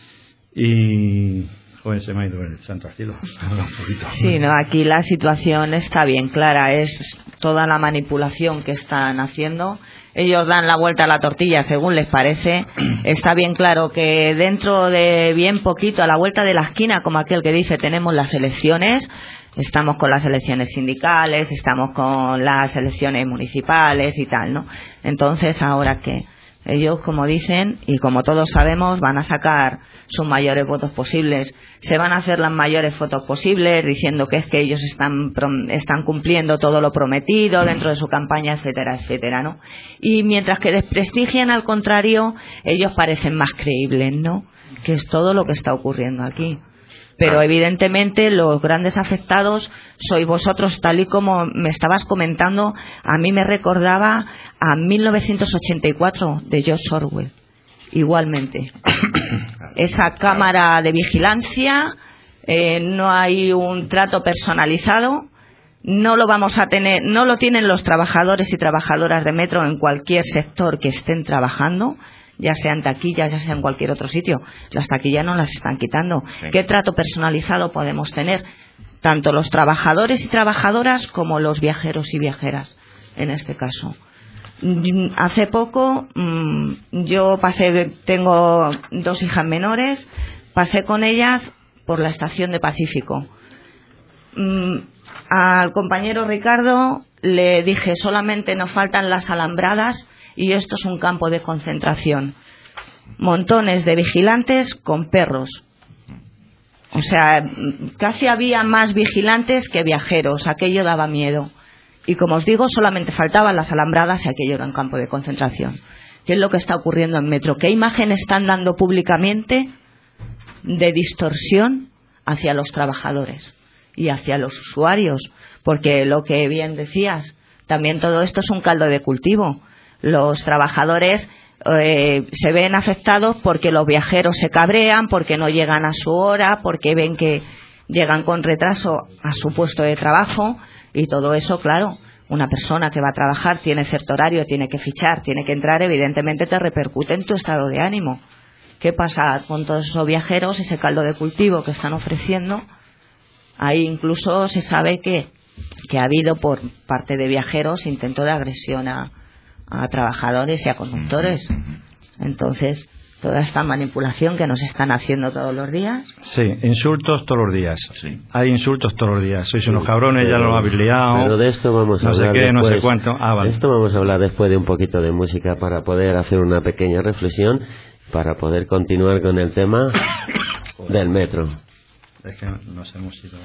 Y joder, se me ha ido el santo al cielo. Habla un poquito. Sí, no, aquí la situación está bien clara, es toda la manipulación que están haciendo. Ellos dan la vuelta a la tortilla según les parece. Está bien claro que dentro de bien poquito, a la vuelta de la esquina, como aquel que dice, tenemos las elecciones. Estamos con las elecciones sindicales, estamos con las elecciones municipales y tal, ¿no? Entonces, ¿ahora qué? Ellos, como dicen, y como todos sabemos, van a sacar sus mayores votos posibles. Se van a hacer las mayores fotos posibles, diciendo que es que ellos están, están cumpliendo todo lo prometido dentro de su campaña, etcétera, etcétera, ¿no? Y mientras que desprestigian al contrario, ellos parecen más creíbles, ¿no? Que es todo lo que está ocurriendo aquí. Pero evidentemente los grandes afectados sois vosotros, tal y como me estabas comentando. A mí me recordaba a mil novecientos ochenta y cuatro de George Orwell, igualmente. Esa cámara de vigilancia, eh, no hay un trato personalizado, no lo vamos a tener, no lo tienen los trabajadores y trabajadoras de metro en cualquier sector que estén trabajando, ya sea en taquillas, ya sea en cualquier otro sitio. Las taquillas no las están quitando. Sí. ¿Qué trato personalizado podemos tener? Tanto los trabajadores y trabajadoras como los viajeros y viajeras, en este caso. Hace poco yo pasé, tengo dos hijas menores, pasé con ellas por la estación de Pacífico. Al compañero Ricardo le dije, solamente nos faltan las alambradas y esto es un campo de concentración. Montones de vigilantes con perros. O sea, casi había más vigilantes que viajeros. Aquello daba miedo. Y como os digo, solamente faltaban las alambradas y aquello era un campo de concentración. ¿Qué es lo que está ocurriendo en Metro? ¿Qué imagen están dando públicamente de distorsión hacia los trabajadores y hacia los usuarios? Porque lo que bien decías, también todo esto es un caldo de cultivo. Los trabajadores eh, se ven afectados porque los viajeros se cabrean, porque no llegan a su hora, porque ven que llegan con retraso a su puesto de trabajo. Y todo eso, claro, una persona que va a trabajar tiene cierto horario, tiene que fichar, tiene que entrar, evidentemente te repercute en tu estado de ánimo. ¿Qué pasa con todos esos viajeros, ese caldo de cultivo que están ofreciendo? Ahí incluso se sabe que, que ha habido por parte de viajeros intento de agresión a, a trabajadores y a conductores. Entonces, toda esta manipulación que nos están haciendo todos los días. Sí, insultos todos los días. Sí. Hay insultos todos los días. Sois unos cabrones, ya lo habéis liado. Pero de esto vamos a no hablar sé qué, después. no sé cuánto. Ah, vale. De esto vamos a hablar después de un poquito de música para poder hacer una pequeña reflexión, para poder continuar con el tema del metro. Es que nos hemos ido.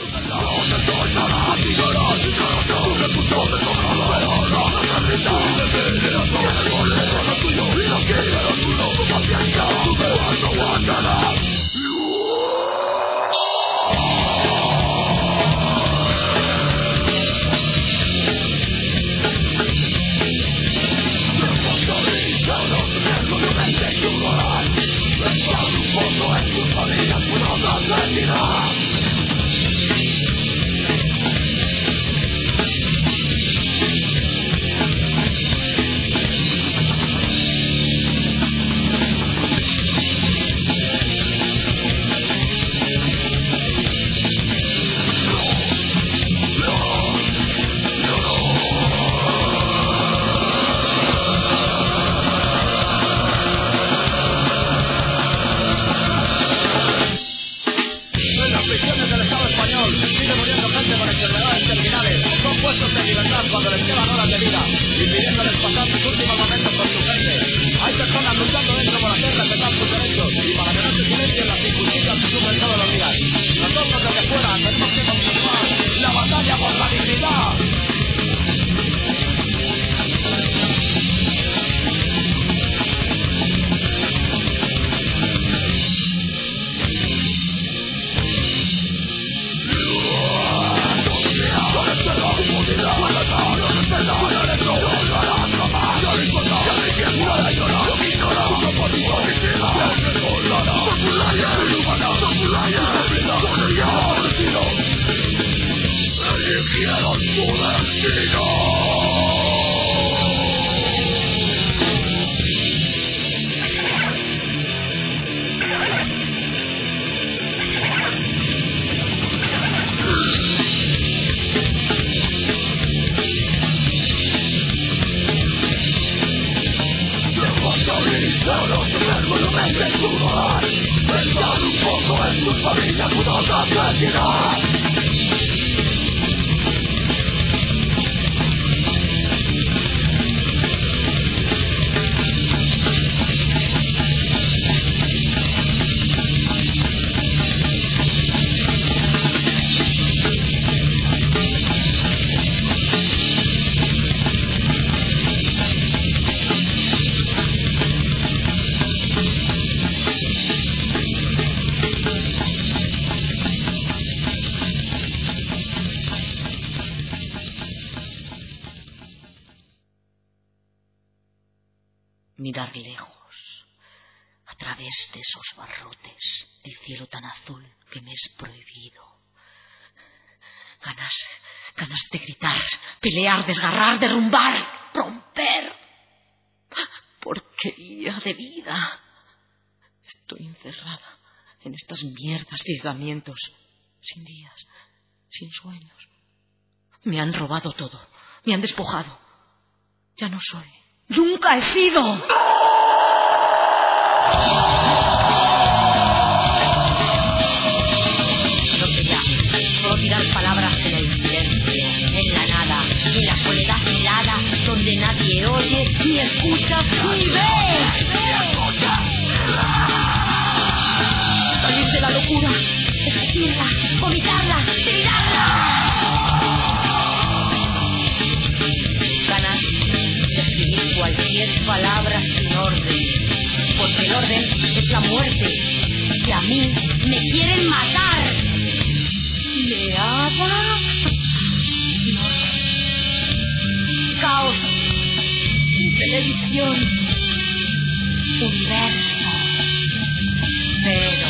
Mirar lejos, a través de esos barrotes, el cielo tan azul que me es prohibido. Ganas, Ganas de gritar, pelear, desgarrar, derrumbar, romper. Porquería de vida. Estoy encerrada en estas mierdas de aislamientos, sin días, sin sueños. Me han robado todo, me han despojado. Ya no soy, nunca he sido. No sé ya, solo tirar palabras en el silencio, en la nada, en la soledad helada, donde nadie oye, ni escucha, ni ve. Salir de la locura, escupirla, vomitarla, tirarla. Ganas de escribir cualquier palabra sin orden, porque el orden es la muerte, que a mí me quieren matar. ¿Me ama? No. Caos, televisión, universo, pero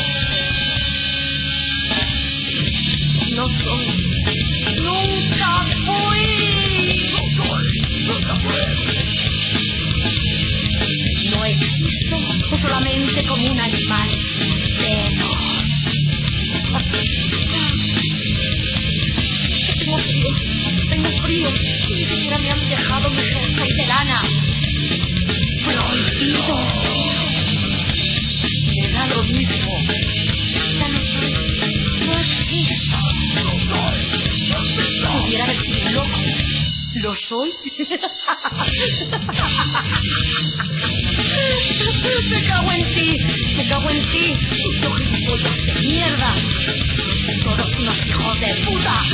no soy, nunca fui, nunca fui. No existo solamente como un animal pero tengo frío, tengo frío, ni siquiera me han dejado mi jersey de lana. Prohibido. Me da lo mismo. Ya no soy, no existo. Pudiera haber sido loco. ¿Lo soy? Me cago en ti, me cago en ti. Yo gilipollas de mierda. Sois todos unos hijos de puta.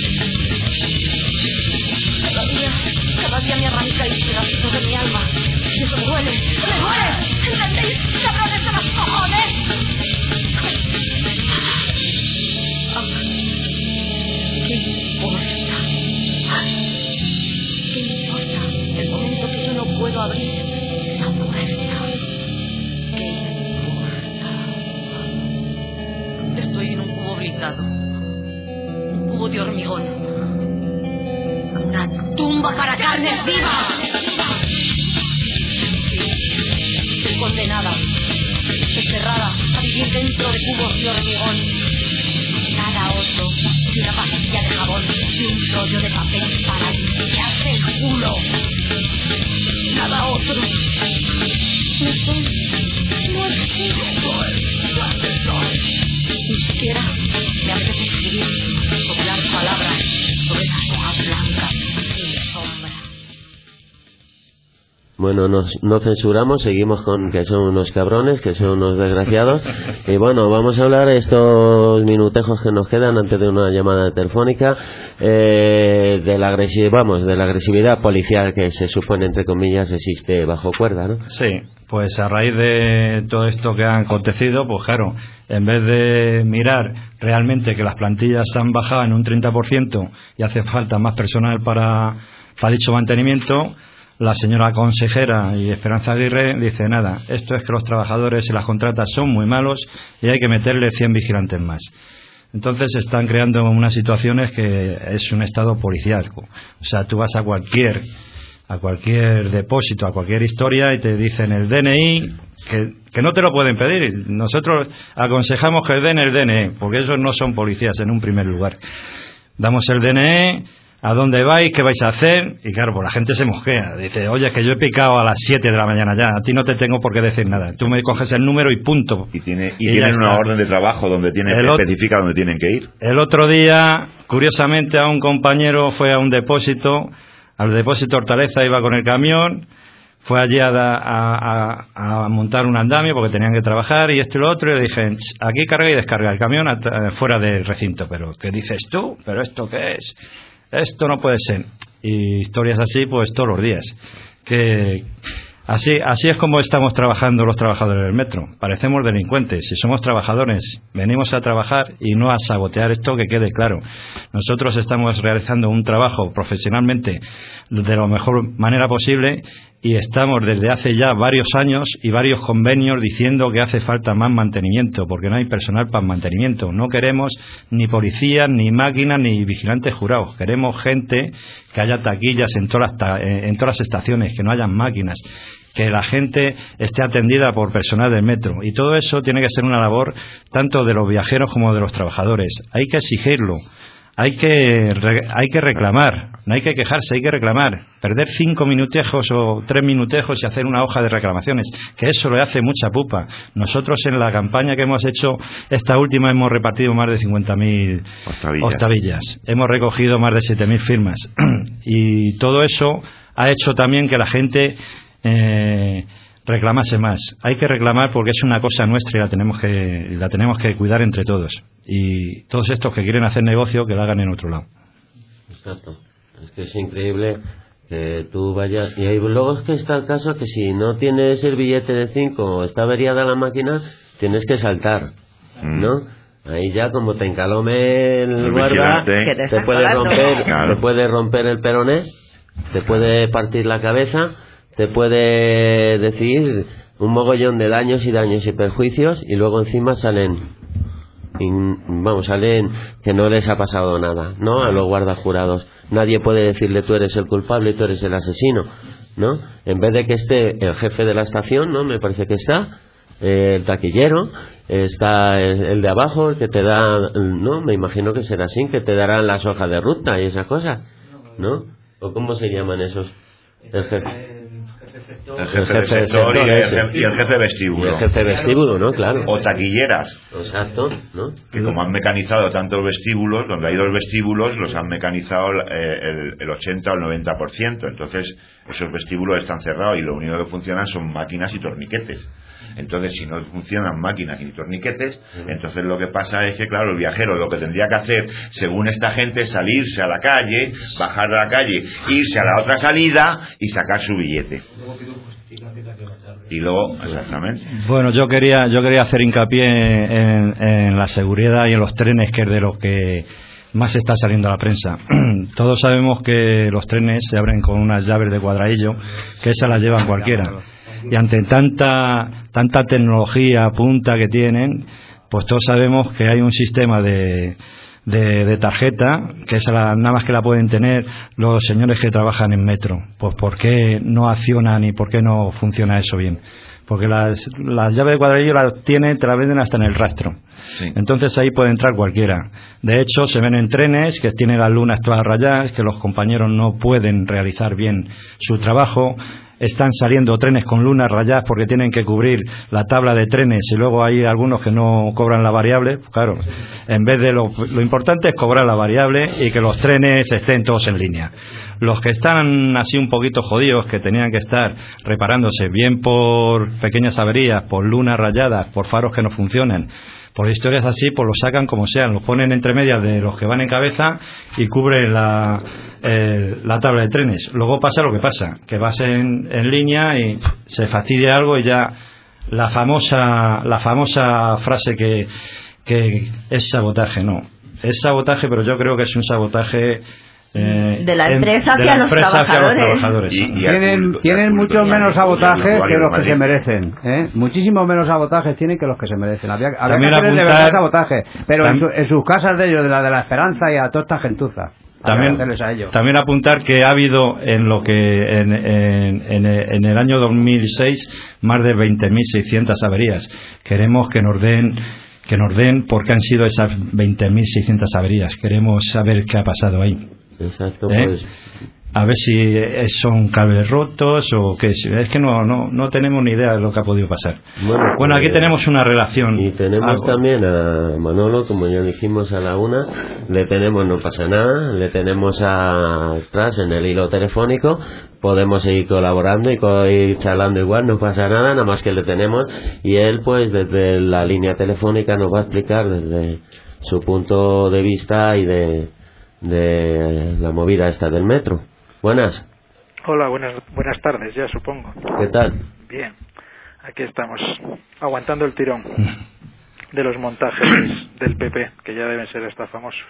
Cada día, cada día me arrancáis pedacitos de mi alma. Y eso me duele, me duele. ¿Entendéis? ¡Cabrones de los cojones! ¿Qué importa? ¿Qué importa? El momento que yo no puedo abrir esa puerta. ¿Qué importa? Estoy en un cubo blindado. Un cubo de hormigón. Una tumba para carnes vivas. Sí, estoy condenada, encerrada a vivir dentro de cubos de hormigón. Cada otro de una pastilla de jabón y un rollo de papel para limpiarse el culo. Cada otro. No soy, no existo. Ni siquiera me apetece escribir, soplar palabras sobre esas hojas blancas sin sombra. Bueno, nos, no censuramos, seguimos con que son unos cabrones, que son unos desgraciados. Y bueno, vamos a hablar estos minutejos que nos quedan antes de una llamada telefónica eh, de la agresividad, vamos, de la agresividad policial que se supone, entre comillas, existe bajo cuerda, ¿no? Sí, pues a raíz de todo esto que ha acontecido, pues claro, en vez de mirar realmente que las plantillas han bajado en un treinta por ciento y hace falta más personal para, para dicho mantenimiento, la señora consejera y Esperanza Aguirre dice, nada, esto es que los trabajadores y las contratas son muy malos y hay que meterle cien vigilantes más. Entonces se están creando unas situaciones que es un estado policialco. O sea, tú vas a cualquier a cualquier depósito, a cualquier historia y te dicen el D N I, que, que no te lo pueden pedir. Nosotros aconsejamos que den el D N I, porque esos no son policías en un primer lugar. Damos el D N I, ¿a dónde vais? ¿Qué vais a hacer? Y claro, pues la gente se mosquea. Dice, oye, que yo he picado a las siete de la mañana ya. A ti no te tengo por qué decir nada. Tú me coges el número y punto. Y, tiene, y, y tienen una orden de trabajo donde tienen, especifica dónde tienen que ir. El otro día, curiosamente, a un compañero fue a un depósito, al depósito Hortaleza, iba con el camión, fue allí a, a, a, a montar un andamio porque tenían que trabajar y esto y lo otro, y le dije, aquí carga y descarga el camión a, a, fuera del recinto. Pero, ¿qué dices tú? ¿Pero esto qué es? Esto no puede ser. Y historias así, pues todos los días. Que así, así es como estamos trabajando los trabajadores del metro. Parecemos delincuentes. Si somos trabajadores, venimos a trabajar y no a sabotear esto, que quede claro. Nosotros estamos realizando un trabajo profesionalmente de la mejor manera posible y estamos desde hace ya varios años y varios convenios diciendo que hace falta más mantenimiento, porque no hay personal para mantenimiento. No queremos ni policías, ni máquinas, ni vigilantes jurados. Queremos gente que haya taquillas en todas las, en todas las estaciones, que no hayan máquinas, que la gente esté atendida por personal del metro. Y todo eso tiene que ser una labor tanto de los viajeros como de los trabajadores. Hay que exigirlo. Hay que, hay que reclamar, no hay que quejarse, hay que reclamar. Perder cinco minutejos o tres minutejos y hacer una hoja de reclamaciones, que eso le hace mucha pupa. Nosotros en la campaña que hemos hecho, esta última, hemos repartido más de cincuenta mil Octavillas. octavillas. Hemos recogido más de siete mil firmas. Y todo eso ha hecho también que la gente eh, reclamase más. Hay que reclamar porque es una cosa nuestra y la tenemos que, la tenemos que cuidar entre todos. Y todos estos que quieren hacer negocio, que lo hagan en otro lado. Exacto. Es que es increíble que tú vayas. Y ahí luego es que está el caso que si no tienes el billete de cinco o está averiada la máquina, tienes que saltar, ¿no? Ahí ya como te encalome el, El guarda, vigilante. Que te te estás puede colando. romper, Claro. te puede romper el peroné, te puede partir la cabeza, te puede decir un mogollón de daños y daños y perjuicios, y luego encima salen, in- vamos, salen que no les ha pasado nada, ¿no? A los guardas jurados. Nadie puede decirle tú eres el culpable y tú eres el asesino, ¿no? En vez de que esté el jefe de la estación, ¿no? Me parece que está eh, el taquillero, está el, el de abajo, el que te da, ¿no? Me imagino que será así, que te darán las hojas de ruta y esas cosas, ¿no? ¿O cómo se llaman esos? El jefe. El jefe, El jefe de de sector sector, y, el, ese. je- y el jefe de Y vestíbulo. el jefe de vestíbulo, ¿no? Claro. O taquilleras, Exacto, ¿no? que como han mecanizado tanto los vestíbulos, donde hay dos vestíbulos, los han mecanizado eh, el, el ochenta o el noventa por ciento. Entonces, esos vestíbulos están cerrados y lo único que funcionan son máquinas y torniquetes. Entonces, si no funcionan máquinas ni torniquetes, entonces lo que pasa es que, claro, el viajero lo que tendría que hacer, según esta gente, es salirse a la calle, bajar de la calle, irse a la otra salida y sacar su billete. Y luego, exactamente. Bueno, yo quería yo quería hacer hincapié en, en la seguridad y en los trenes, que es de lo que más está saliendo a la prensa. Todos sabemos que los trenes se abren con unas llaves de cuadradillo, que esas las llevan cualquiera. Y ante tanta tanta tecnología punta que tienen, pues todos sabemos que hay un sistema de de, de tarjeta, que esa la, nada más que la pueden tener los señores que trabajan en metro. Pues ¿por qué no accionan y por qué no funciona eso bien? Porque las, las llaves de cuadradillo las tienen, te las venden hasta en el rastro. Sí. Entonces ahí puede entrar cualquiera. De hecho, se ven en trenes que tienen las lunas todas rayadas, que los compañeros no pueden realizar bien su trabajo. Están saliendo trenes con lunas rayadas porque tienen que cubrir la tabla de trenes, y luego hay algunos que no cobran la variable. Claro, en vez de lo, lo importante es cobrar la variable y que los trenes estén todos en línea. Los que están así un poquito jodidos, que tenían que estar reparándose bien por pequeñas averías, por lunas rayadas, por faros que no funcionan, por historias así, pues lo sacan como sean, lo ponen entre medias de los que van en cabeza y cubren la, eh, la tabla de trenes. Luego pasa lo que pasa, que vas en, en línea y pff, se fastidia algo y ya la famosa la famosa frase que, que es sabotaje. No, es sabotaje, pero yo creo que es un sabotaje eh, de la en- empresa de hacia la los empresa hacia los trabajadores. trabajadores. Y- y Tienen, al- tienen al- mucho al- menos al- sabotaje al- que los que Madrid. se merecen, ¿eh? Muchísimo menos sabotajes tienen que los que se merecen. Habría, habría También que hacerles de apuntar- verdad sabotaje, pero en, tam- su- en sus casas de ellos, de la de la Esperanza y a toda esta gentuza. Habría que También, hacerles a ellos. también apuntar que ha habido en lo que en, en, en, en el año dos mil seis más de veinte mil seiscientas averías. Queremos que nos den que nos den por qué han sido esas veinte mil seiscientas averías. Queremos saber qué ha pasado ahí. Exacto, ¿Eh? pues A ver si son cables rotos o qué es. Es que no, no, no tenemos ni idea de lo que ha podido pasar. Bueno, Bueno, aquí pues, tenemos una relación. y tenemos algo. también a Manolo, como ya dijimos, a la una. Le tenemos, no pasa nada. Le tenemos a- atrás en el hilo telefónico. Podemos seguir colaborando y co- ir charlando igual, no pasa nada, nada más que le tenemos. Y él, pues, desde la línea telefónica nos va a explicar desde su punto de vista y de, de la movida esta del metro. Buenas, Hola, buenas, buenas tardes, ya supongo. ¿qué tal? Bien, aquí estamos, aguantando el tirón de los montajes del P P, que ya deben ser hasta famosos.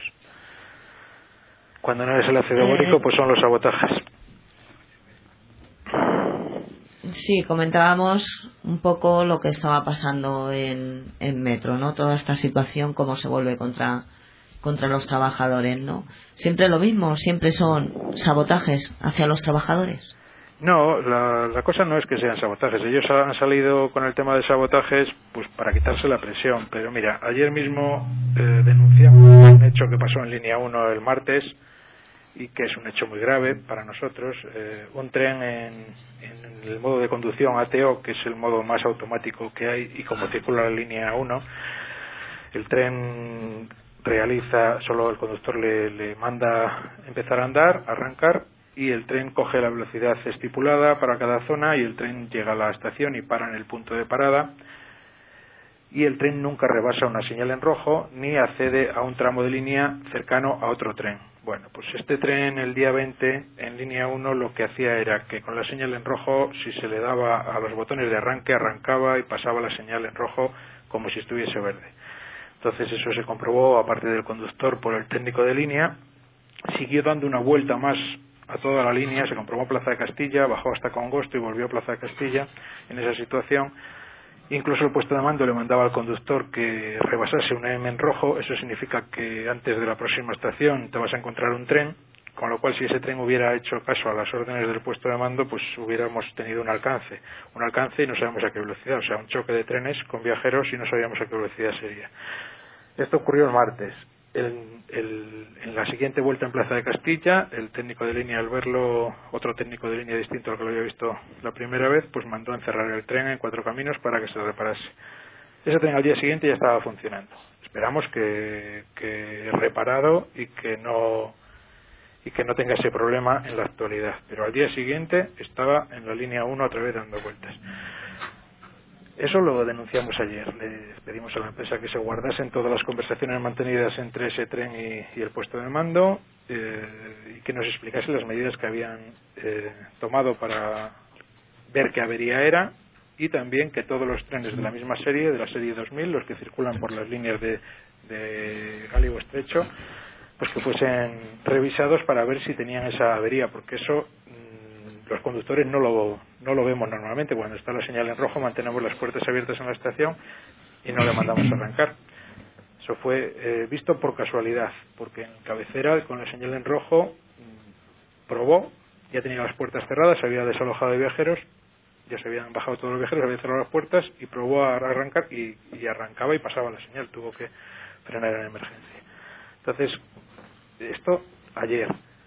Cuando no eres el ácido bórico, pues son los sabotajes. Sí, comentábamos un poco lo que estaba pasando en, en Metro, ¿no? Toda esta situación, cómo se vuelve contra contra los trabajadores, ¿no? Siempre lo mismo, siempre son sabotajes hacia los trabajadores. No, la, la cosa no es que sean sabotajes. Ellos han salido con el tema de sabotajes pues para quitarse la presión. Pero mira, ayer mismo eh, denunciamos un hecho que pasó en línea uno el martes y que es un hecho muy grave para nosotros. Eh, un tren en, en el modo de conducción A T O, que es el modo más automático que hay, y como circula la línea uno, el tren realiza, solo el conductor le, le manda empezar a andar, arrancar, y el tren coge la velocidad estipulada para cada zona y el tren llega a la estación y para en el punto de parada, y el tren nunca rebasa una señal en rojo ni accede a un tramo de línea cercano a otro tren. Bueno, pues este tren el día veinte en línea uno lo que hacía era que con la señal en rojo, si se le daba a los botones de arranque, arrancaba y pasaba la señal en rojo como si estuviese verde. Entonces eso se comprobó, aparte del conductor, por el técnico de línea. Siguió dando una vuelta más a toda la línea, se comprobó Plaza de Castilla, bajó hasta Congosto y volvió a Plaza de Castilla en esa situación. Incluso el puesto de mando le mandaba al conductor que rebasase una M en rojo. Eso significa que antes de la próxima estación te vas a encontrar un tren, con lo cual si ese tren hubiera hecho caso a las órdenes del puesto de mando, pues hubiéramos tenido un alcance, un alcance y no sabemos a qué velocidad, o sea, un choque de trenes con viajeros y no sabíamos a qué velocidad sería. Esto ocurrió el martes. El, el, en la siguiente vuelta en Plaza de Castilla, el técnico de línea, al verlo, otro técnico de línea distinto al que lo había visto la primera vez, pues mandó a encerrar el tren en Cuatro Caminos para que se reparase. Ese tren al día siguiente ya estaba funcionando. Esperamos que, que reparado y que no y que no tenga ese problema en la actualidad. Pero al día siguiente estaba en la línea uno otra vez dando vueltas. Eso lo denunciamos ayer. Le pedimos a la empresa que se guardasen todas las conversaciones mantenidas entre ese tren y, y el puesto de mando eh, y que nos explicase las medidas que habían eh, tomado para ver qué avería era, y también que todos los trenes de la misma serie, de la serie dos mil, los que circulan por las líneas de, de Gálibo Estrecho, pues que fuesen revisados para ver si tenían esa avería, porque eso los conductores no lo, no lo vemos normalmente. Cuando está la señal en rojo mantenemos las puertas abiertas en la estación y no le mandamos a arrancar. Eso fue eh, visto por casualidad, porque en cabecera con la señal en rojo mmm, probó, ya tenía las puertas cerradas, se había desalojado de viajeros, ya se habían bajado todos los viajeros, había cerrado las puertas y probó a arrancar y, y arrancaba y pasaba la señal, tuvo que frenar en emergencia. Entonces, esto ayer.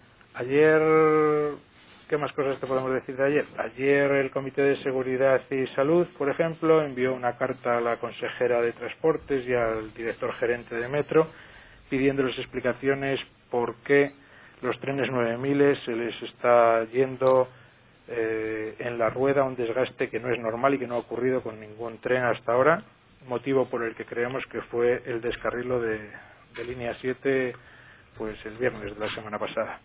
Ayer... ¿Qué más cosas te podemos decir de ayer? Ayer el Comité de Seguridad y Salud, por ejemplo, envió una carta a la consejera de Transportes y al director gerente de Metro pidiéndoles explicaciones por qué los trenes nueve mil se les está yendo eh, en la rueda un desgaste que no es normal y que no ha ocurrido con ningún tren hasta ahora, motivo por el que creemos que fue el descarrilo de, de línea siete pues el viernes de la semana pasada.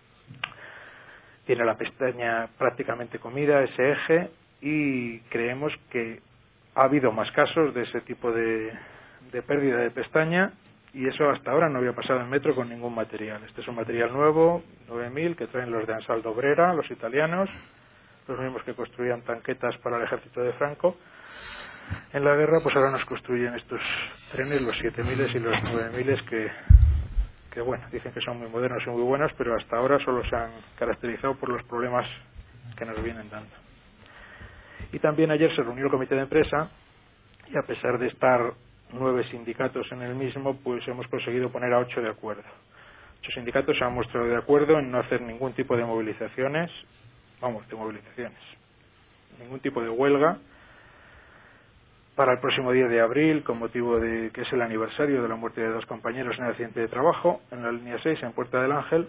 Tiene la pestaña prácticamente comida ese eje y creemos que ha habido más casos de ese tipo de, de pérdida de pestaña, y eso hasta ahora no había pasado en Metro con ningún material. Este es un material nuevo, nueve mil, que traen los de Ansaldo Obrera, los italianos, los mismos que construían tanquetas para el ejército de Franco en la guerra. Pues ahora nos construyen estos trenes, los siete mil y los nueve mil, que que bueno, dicen que son muy modernos y muy buenos, pero hasta ahora solo se han caracterizado por los problemas que nos vienen dando. Y también ayer se reunió el comité de empresa y a pesar de estar nueve sindicatos en el mismo, pues hemos conseguido poner a ocho de acuerdo. Ocho sindicatos se han mostrado de acuerdo en no hacer ningún tipo de movilizaciones, vamos, de movilizaciones, ningún tipo de huelga para el próximo diez de abril, con motivo de que es el aniversario de la muerte de dos compañeros en el accidente de trabajo en la línea seis en Puerta del Ángel,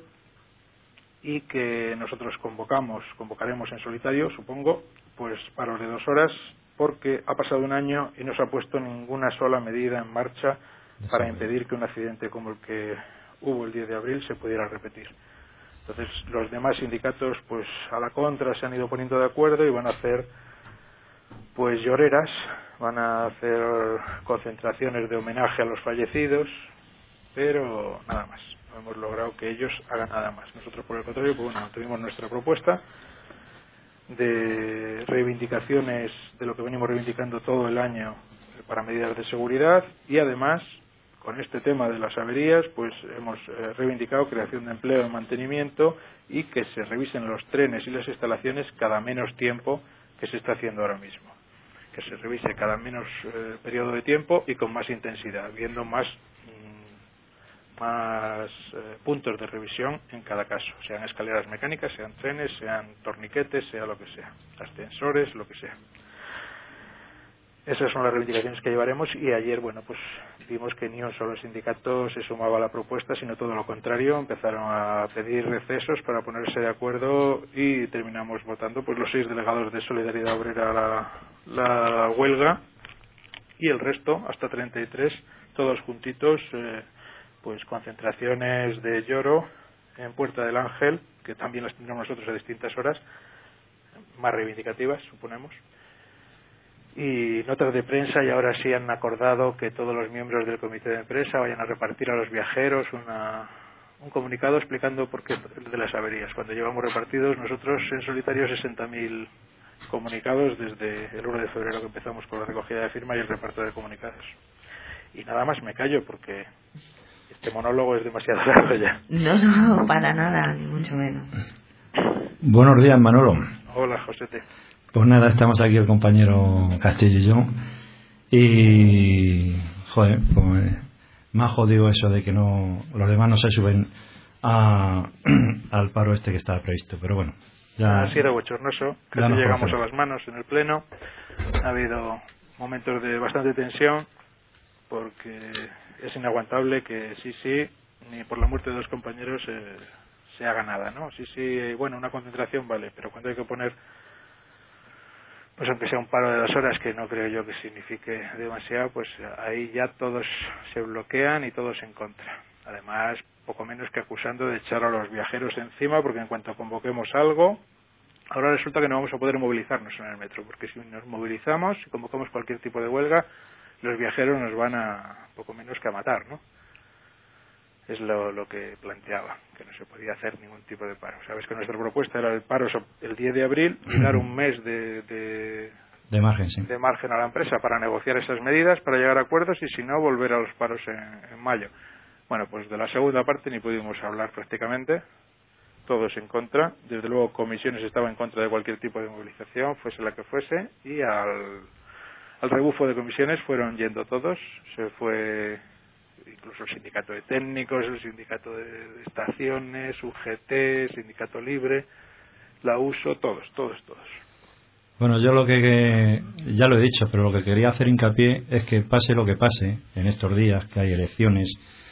y que nosotros convocamos, convocaremos en solitario, supongo, pues paros de dos horas, porque ha pasado un año y no se ha puesto ninguna sola medida en marcha para impedir que un accidente como el que hubo el diez de abril se pudiera repetir. Entonces los demás sindicatos pues a la contra se han ido poniendo de acuerdo y van a hacer pues lloreras, van a hacer concentraciones de homenaje a los fallecidos, pero nada más. No hemos logrado que ellos hagan nada más. Nosotros, por el contrario, pues bueno, tuvimos nuestra propuesta de reivindicaciones de lo que venimos reivindicando todo el año para medidas de seguridad, y además con este tema de las averías pues hemos eh, reivindicado creación de empleo en mantenimiento y que se revisen los trenes y las instalaciones cada menos tiempo que se está haciendo ahora mismo, que se revise cada menos eh, periodo de tiempo y con más intensidad, viendo más más eh, puntos de revisión en cada caso, sean escaleras mecánicas, sean trenes, sean torniquetes, sea lo que sea, ascensores, lo que sea. Esas son las reivindicaciones que llevaremos, y ayer, bueno, pues vimos que ni un solo sindicato se sumaba a la propuesta, sino todo lo contrario, empezaron a pedir recesos para ponerse de acuerdo y terminamos votando pues los seis delegados de Solidaridad Obrera la, la huelga, y el resto, hasta treinta y tres, todos juntitos, eh, pues concentraciones de lloro en Puerta del Ángel, que también las tendremos nosotros a distintas horas, más reivindicativas, suponemos, y notas de prensa, y ahora sí han acordado que todos los miembros del comité de empresa vayan a repartir a los viajeros una, un comunicado explicando por qué de las averías, cuando llevamos repartidos nosotros en solitario sesenta mil comunicados desde el uno de febrero que empezamos con la recogida de firma y el reparto de comunicados. Y nada más me callo porque este monólogo es demasiado largo ya. No, no, para nada, ni mucho menos. Buenos días, Manolo. Hola, Josete. Pues nada, estamos aquí el compañero Castillo y yo. Y, joder, pues me ha jodido eso de que no los demás no se suben a, al paro este que estaba previsto. Pero bueno, ya. Ha sido bochornoso. Casi llegamos a las manos en el pleno. Ha habido momentos de bastante tensión, porque es inaguantable que sí, sí, ni por la muerte de dos compañeros eh, se haga nada, ¿no? Sí, sí, bueno, una concentración vale, pero cuando hay que poner, pues aunque sea un paro de dos horas, que no creo yo que signifique demasiado, pues ahí ya todos se bloquean y todos en contra. Además, poco menos que acusando de echar a los viajeros encima, porque en cuanto convoquemos algo, ahora resulta que no vamos a poder movilizarnos en el metro, porque si nos movilizamos y convocamos cualquier tipo de huelga, los viajeros nos van a poco menos que a matar, ¿no? Es lo, lo que planteaba, que no se podía hacer ningún tipo de paro. Sabes que nuestra propuesta era el paro el diez de abril y dar un mes de, de, de, margen, sí. de margen a la empresa para negociar esas medidas, para llegar a acuerdos, y si no, volver a los paros en, en mayo. Bueno, pues de la segunda parte ni pudimos hablar prácticamente, todos en contra. Desde luego Comisiones estaba en contra de cualquier tipo de movilización, fuese la que fuese, y al... Al rebufo de comisiones fueron yendo todos, se fue incluso el sindicato de técnicos, el sindicato de, de estaciones, U G T, sindicato libre, la U S O, todos, todos, todos. Bueno, yo lo que, ya lo he dicho, pero lo que quería hacer hincapié es que pase lo que pase en estos días, que hay elecciones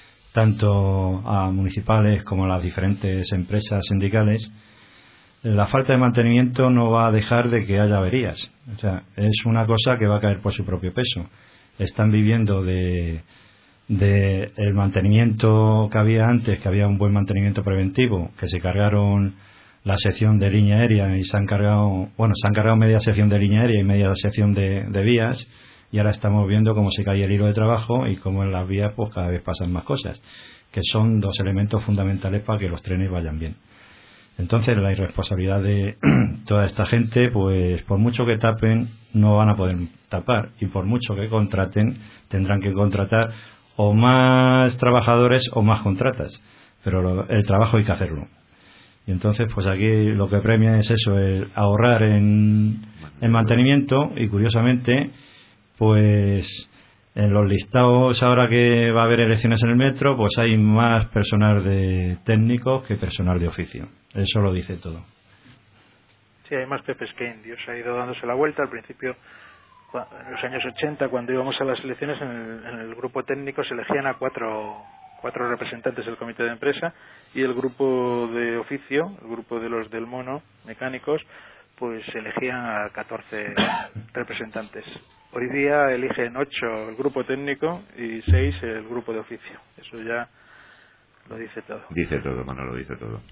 tanto a municipales como a las diferentes empresas sindicales, la falta de mantenimiento no va a dejar de que haya averías. O sea, es una cosa que va a caer por su propio peso. Están viviendo de, de el mantenimiento que había antes, que había un buen mantenimiento preventivo, que se cargaron la sección de línea aérea y se han cargado, bueno, se han cargado media sección de línea aérea y media sección de, de vías, y ahora estamos viendo cómo se cae el hilo de trabajo y cómo en las vías pues cada vez pasan más cosas, que son dos elementos fundamentales para que los trenes vayan bien. Entonces la irresponsabilidad de toda esta gente, pues por mucho que tapen no van a poder tapar, y por mucho que contraten tendrán que contratar o más trabajadores o más contratas, pero lo, el trabajo hay que hacerlo. Y entonces pues aquí lo que premia es eso, el ahorrar en, en mantenimiento, y curiosamente pues en los listados ahora que va a haber elecciones en el metro, pues hay más personal de técnicos que personal de oficio. Eso lo dice todo. Sí, hay más pepes que indios. Ha ido dándose la vuelta. Al principio, en los años ochenta, cuando íbamos a las elecciones, en el, en el grupo técnico se elegían a cuatro, cuatro representantes del comité de empresa, y el grupo de oficio, el grupo de los del mono, mecánicos, pues elegían a catorce representantes. Hoy día eligen ocho el grupo técnico y seis el grupo de oficio. Eso ya lo dice todo. Dice todo, Manolo, dice todo.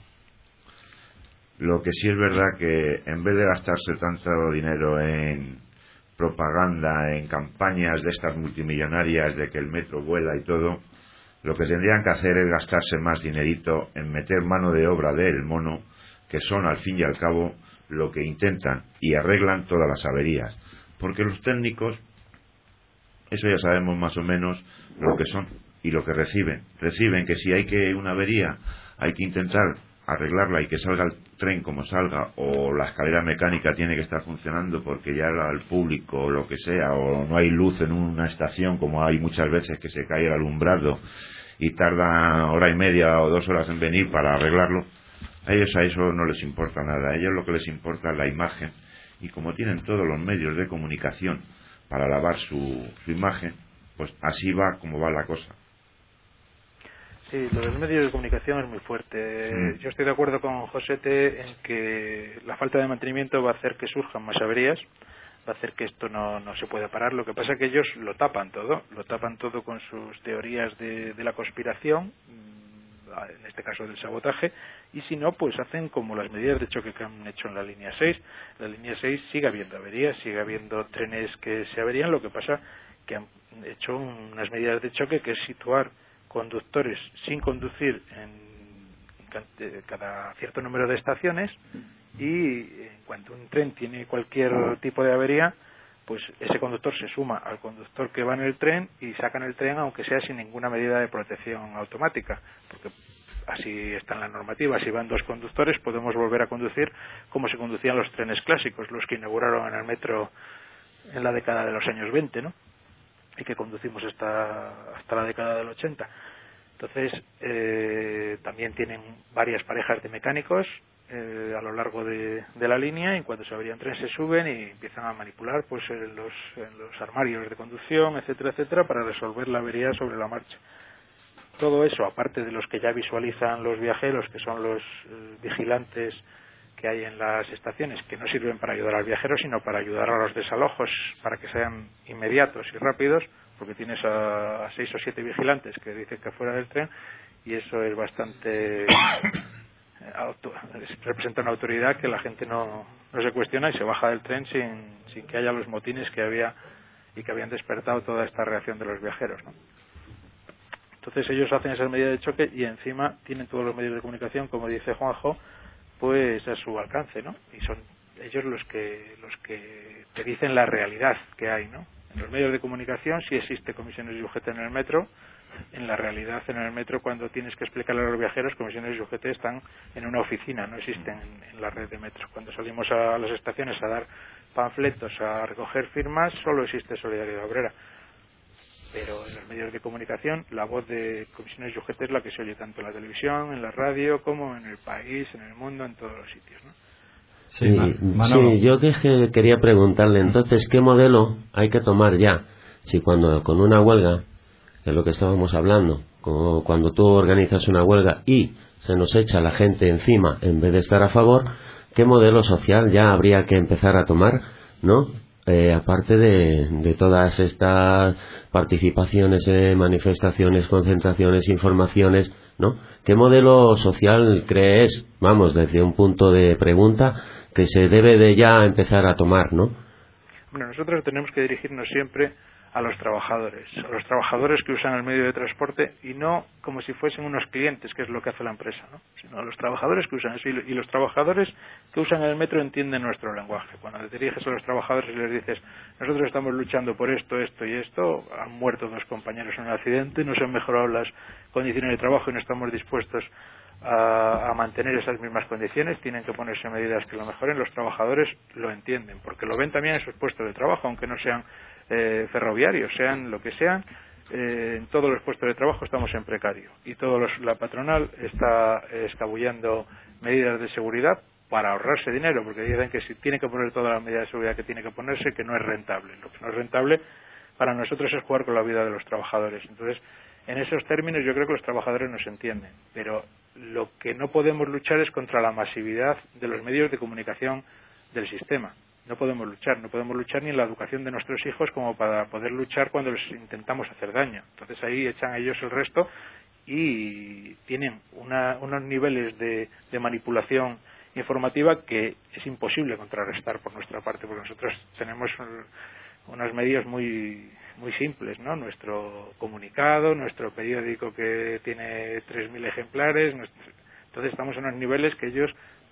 Lo que sí es verdad que en vez de gastarse tanto dinero en propaganda, en campañas de estas multimillonarias de que el metro vuela y todo, lo que tendrían que hacer es gastarse más dinerito en meter mano de obra del mono, que son al fin y al cabo lo que intentan y arreglan todas las averías, porque los técnicos, eso ya sabemos más o menos lo que son y lo que reciben. Reciben que si hay que una avería, hay que intentar arreglarla y que salga el tren como salga, o la escalera mecánica tiene que estar funcionando porque ya el público o lo que sea, o no hay luz en una estación, como hay muchas veces que se cae el alumbrado y tarda hora y media o dos horas en venir para arreglarlo. A ellos a eso no les importa nada, a ellos lo que les importa es la imagen, y como tienen todos los medios de comunicación para lavar su, su imagen, pues así va como va la cosa. Sí, lo de los medios de comunicación es muy fuerte. Mm. Yo estoy de acuerdo con Josete en que la falta de mantenimiento va a hacer que surjan más averías, va a hacer que esto no, no se pueda parar. Lo que pasa es que ellos lo tapan todo, lo tapan todo con sus teorías de, de la conspiración, en este caso del sabotaje, y si no, pues hacen como las medidas de choque que han hecho en la línea seis. En la línea seis sigue habiendo averías, sigue habiendo trenes que se averían. Lo que pasa que han hecho unas medidas de choque que es situar conductores sin conducir en cada cierto número de estaciones, y en cuanto un tren tiene cualquier tipo de avería, pues ese conductor se suma al conductor que va en el tren y sacan el tren, aunque sea sin ninguna medida de protección automática, porque así está en la normativa. Si van dos conductores, podemos volver a conducir como se conducían los trenes clásicos, los que inauguraron en el metro en la década de los años veinte, ¿no? Y que conducimos hasta hasta la década del ochenta. Entonces, eh, también tienen varias parejas de mecánicos eh, a lo largo de, de la línea, y cuando se abrían tren se suben y empiezan a manipular pues en los, en los armarios de conducción, etcétera, etcétera, para resolver la avería sobre la marcha. Todo eso, aparte de los que ya visualizan los viajeros, que son los eh, vigilantes que hay en las estaciones, que no sirven para ayudar al viajero, sino para ayudar a los desalojos, para que sean inmediatos y rápidos, porque tienes a, a seis o siete vigilantes que dicen que fuera del tren, y eso es bastante auto, representa una autoridad que la gente no, no se cuestiona y se baja del tren sin, sin que haya los motines que había y que habían despertado toda esta reacción de los viajeros, ¿no? Entonces ellos hacen esas medidas de choque y encima tienen todos los medios de comunicación, como dice Juanjo, pues a su alcance, ¿no? Y son ellos los que los que te dicen la realidad que hay, ¿no? En los medios de comunicación sí existe comisiones y U G T en el metro. En la realidad, en el metro, cuando tienes que explicarle a los viajeros, comisiones y U G T están en una oficina, no existen en, en la red de metro. Cuando salimos a las estaciones a dar panfletos, a recoger firmas, solo existe Solidaridad Obrera. Pero en los medios de comunicación la voz de comisiones y U G T es la que se oye tanto en la televisión, en la radio, como en el país, en el mundo, en todos los sitios, ¿no? Sí, sí, yo que quería preguntarle entonces qué modelo hay que tomar ya. Si cuando con una huelga, que es lo que estábamos hablando, como cuando tú organizas una huelga y se nos echa la gente encima en vez de estar a favor, ¿qué modelo social ya habría que empezar a tomar, ¿no? Eh, aparte de, de todas estas participaciones en manifestaciones, concentraciones, informaciones, ¿no? ¿Qué modelo social crees, vamos, desde un punto de pregunta, que se debe de ya empezar a tomar, ¿no? Bueno, nosotros tenemos que dirigirnos siempre a los trabajadores, a los trabajadores que usan el medio de transporte, y no como si fuesen unos clientes, que es lo que hace la empresa, ¿no? Sino a los trabajadores que usan eso, y los trabajadores que usan el metro entienden nuestro lenguaje. Cuando te diriges a los trabajadores y les dices, nosotros estamos luchando por esto, esto y esto, han muerto dos compañeros en un accidente, no se han mejorado las condiciones de trabajo y no estamos dispuestos a, a mantener esas mismas condiciones, tienen que ponerse medidas que lo mejoren. Los trabajadores lo entienden, porque lo ven también en sus puestos de trabajo, aunque no sean eh, ferroviarios, sean lo que sean. Eh, en todos los puestos de trabajo estamos en precario, y toda la patronal está escabullando medidas de seguridad para ahorrarse dinero, porque dicen que si tiene que poner todas las medidas de seguridad que tiene que ponerse, que no es rentable. Lo que no es rentable para nosotros es jugar con la vida de los trabajadores. Entonces, en esos términos yo creo que los trabajadores nos entienden, pero lo que no podemos luchar es contra la masividad de los medios de comunicación del sistema. No podemos luchar, no podemos luchar ni en la educación de nuestros hijos como para poder luchar cuando les intentamos hacer daño. Entonces ahí echan ellos el resto y tienen una, unos niveles de, de manipulación informativa que es imposible contrarrestar por nuestra parte, porque nosotros tenemos unos medios muy muy simples, ¿no? Nuestro comunicado, nuestro periódico que tiene tres mil ejemplares, nuestro... entonces estamos en unos niveles que ellos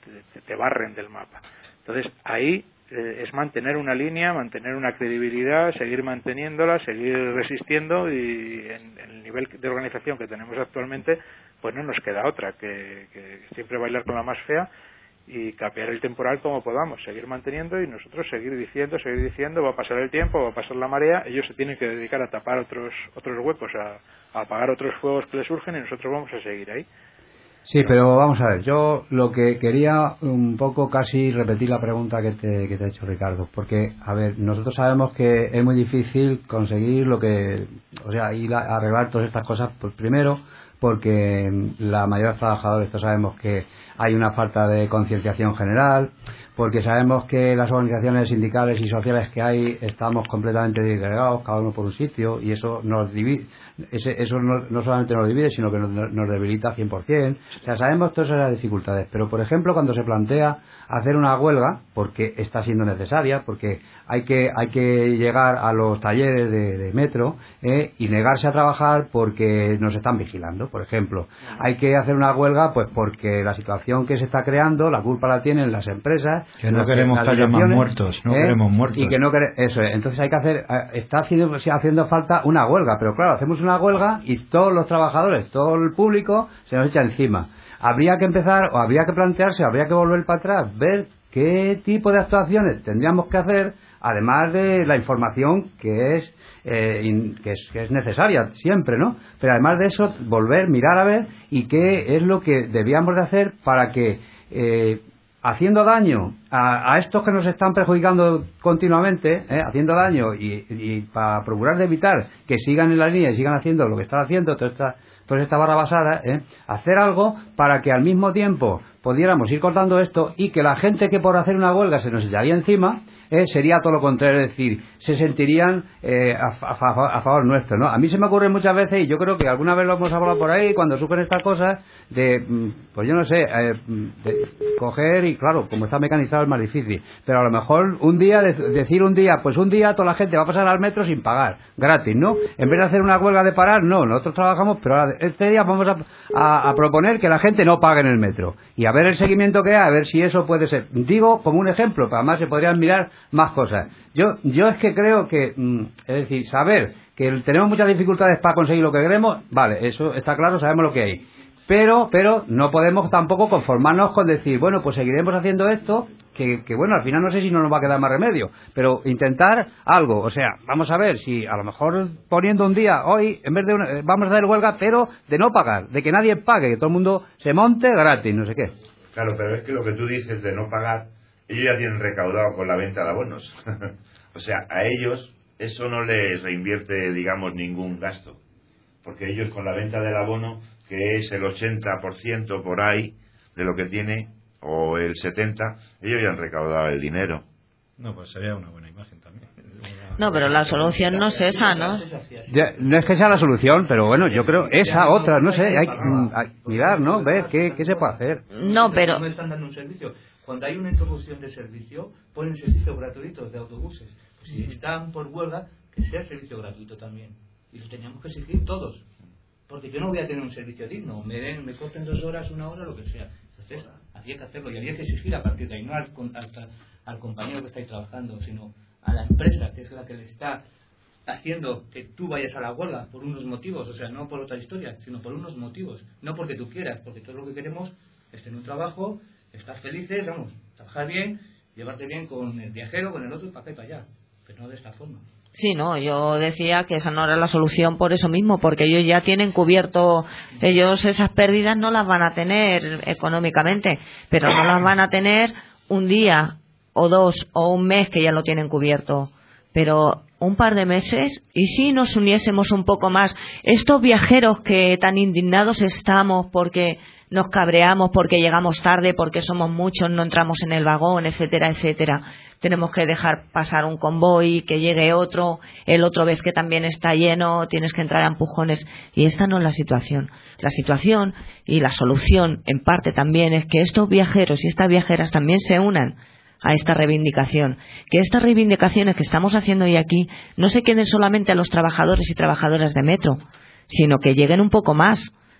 te, te barren del mapa. Entonces ahí eh, es mantener una línea, mantener una credibilidad, seguir manteniéndola, seguir resistiendo, y en, en el nivel de organización que tenemos actualmente pues no nos queda otra que, que siempre bailar con la más fea y capear el temporal como podamos, seguir manteniendo y nosotros seguir diciendo, seguir diciendo, va a pasar el tiempo, va a pasar la marea, ellos se tienen que dedicar a tapar otros otros huecos, a, a apagar otros fuegos que les surgen, y nosotros vamos a seguir ahí. Sí, pero vamos a ver, yo lo que quería un poco casi repetir la pregunta que te, que te ha hecho Ricardo, porque, a ver, nosotros sabemos que es muy difícil conseguir lo que, o sea, ir a arreglar todas estas cosas, pues primero, porque la mayoría de los trabajadores, todos sabemos que hay una falta de concienciación general, porque sabemos que las organizaciones sindicales y sociales que hay estamos completamente disgregados, cada uno por un sitio, y eso nos divide, ese, eso no, no solamente nos divide, sino que nos, nos debilita cien por ciento. O sea, sabemos todas esas dificultades, pero por ejemplo cuando se plantea hacer una huelga, porque está siendo necesaria, porque hay que hay que llegar a los talleres de, de metro eh, y negarse a trabajar porque nos están vigilando, por ejemplo. Hay que hacer una huelga pues porque la situación que se está creando, la culpa la tienen las empresas, que no queremos que haya más muertos, no ¿eh? queremos muertos. Y que no quere, eso es. Entonces hay que hacer, está haciendo, haciendo falta una huelga, pero claro, hacemos una huelga y todos los trabajadores, todo el público se nos echa encima. Habría que empezar, o habría que plantearse, habría que volver para atrás, ver qué tipo de actuaciones tendríamos que hacer, además de la información que es, eh, in, que es que es necesaria siempre, ¿no? Pero además de eso, volver, mirar a ver y qué es lo que debíamos de hacer para que eh, haciendo daño a, a estos que nos están perjudicando continuamente, ¿eh? haciendo daño y, y para procurar de evitar que sigan en la línea y sigan haciendo lo que están haciendo, toda esta, toda esta barra basada, ¿eh? hacer algo para que al mismo tiempo pudiéramos ir cortando esto y que la gente que por hacer una huelga se nos echaría encima, eh, sería todo lo contrario, es decir, se sentirían eh, a, a, a favor nuestro, ¿no? A mí se me ocurre muchas veces, y yo creo que alguna vez lo hemos hablado por ahí, cuando surgen estas cosas, de, pues yo no sé, eh, de coger, y claro, como está mecanizado es más difícil, pero a lo mejor un día, de, decir un día, pues un día toda la gente va a pasar al metro sin pagar, gratis, ¿no? En vez de hacer una huelga de parar, no, nosotros trabajamos, pero ahora, este día vamos a, a, a proponer que la gente no pague en el metro, y a ver el seguimiento que hay, a ver si eso puede ser. Digo como un ejemplo, pero además se podrían mirar más cosas. Yo yo es que creo que, es decir, saber que tenemos muchas dificultades para conseguir lo que queremos, vale, eso está claro, sabemos lo que hay. Pero pero no podemos tampoco conformarnos con decir, bueno, pues seguiremos haciendo esto, que, que bueno, al final no sé si no nos va a quedar más remedio, pero intentar algo, o sea, vamos a ver si a lo mejor poniendo un día, hoy, en vez de una, vamos a hacer huelga, pero de no pagar, de que nadie pague, que todo el mundo se monte gratis, no sé qué. Claro, pero es que lo que tú dices de no pagar, ellos ya tienen recaudado con la venta de abonos. O sea, a ellos eso no les reinvierte, digamos, ningún gasto. Porque ellos con la venta del abono, que es el ochenta por ciento por ahí de lo que tiene, o el setenta por ciento, ellos ya han recaudado el dinero. No, pues sería una buena imagen también. No, pero la solución no es esa, ¿no? Ya, no es que sea la solución, pero bueno, yo creo esa, otra, no sé, hay que hay, mirar, ¿no? Ver qué, qué se puede hacer. No, pero... No están dando un servicio. Cuando hay una interrupción de servicio, ponen servicios gratuitos de autobuses. Pues si están por huelga, que sea servicio gratuito también. Y lo teníamos que exigir todos. Porque yo no voy a tener un servicio digno. Me den, me corten dos horas, una hora, lo que sea. Entonces, había que hacerlo y había que exigir a partir de ahí, no al, al, al compañero que está ahí trabajando, sino a la empresa, que es la que le está haciendo que tú vayas a la huelga por unos motivos, o sea, no por otra historia, sino por unos motivos. No porque tú quieras, porque todo lo que queremos es tener un trabajo, estar felices, vamos, trabajar bien, llevarte bien con el viajero, con el otro, para acá y para allá, pero no de esta forma. Sí, no, yo decía que esa no era la solución por eso mismo, porque ellos ya tienen cubierto, ellos esas pérdidas no las van a tener económicamente, pero no las van a tener un día o dos o un mes que ya lo tienen cubierto, pero un par de meses, y si nos uniésemos un poco más, estos viajeros que tan indignados estamos porque nos cabreamos, porque llegamos tarde, porque somos muchos, no entramos en el vagón, etcétera, etcétera, tenemos que dejar pasar un convoy, que llegue otro, el otro ves que también está lleno, tienes que entrar a empujones, y esta no es la situación. La situación y la solución, en parte también, es que estos viajeros y estas viajeras también se unan a esta reivindicación, que estas reivindicaciones que estamos haciendo hoy aquí no se queden solamente a los trabajadores y trabajadoras de metro, sino que lleguen un poco más,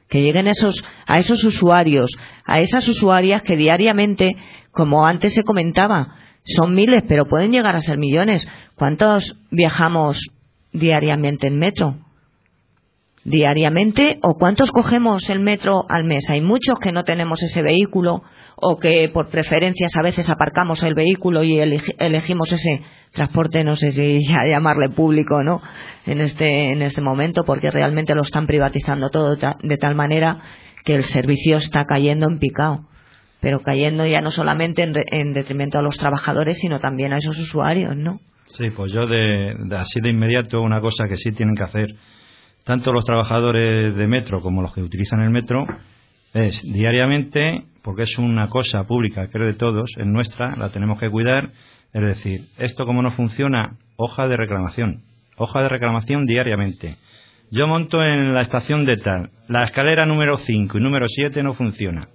que lleguen esos, a esos usuarios, a esas usuarias que diariamente, como antes se comentaba, son miles, pero pueden llegar a ser millones. ¿Cuántos viajamos diariamente en metro? ¿Diariamente? ¿O cuántos cogemos el metro al mes? Hay muchos que no tenemos ese vehículo o que por preferencias a veces aparcamos el vehículo y elegimos ese transporte, no sé si ya llamarle público, ¿no? En este, en este momento, porque realmente lo están privatizando todo de tal manera que el servicio está cayendo en picado. Pero cayendo ya no solamente en, en detrimento a los trabajadores, sino también a esos usuarios, ¿no? Sí, pues yo de, de así de inmediato una cosa que sí tienen que hacer tanto los trabajadores de metro como los que utilizan el metro es diariamente, porque es una cosa pública que es de todos, es nuestra, la tenemos que cuidar, es decir, esto como no funciona, hoja de reclamación, hoja de reclamación diariamente. Yo monto en la estación de tal, la escalera número cinco y número siete no funciona,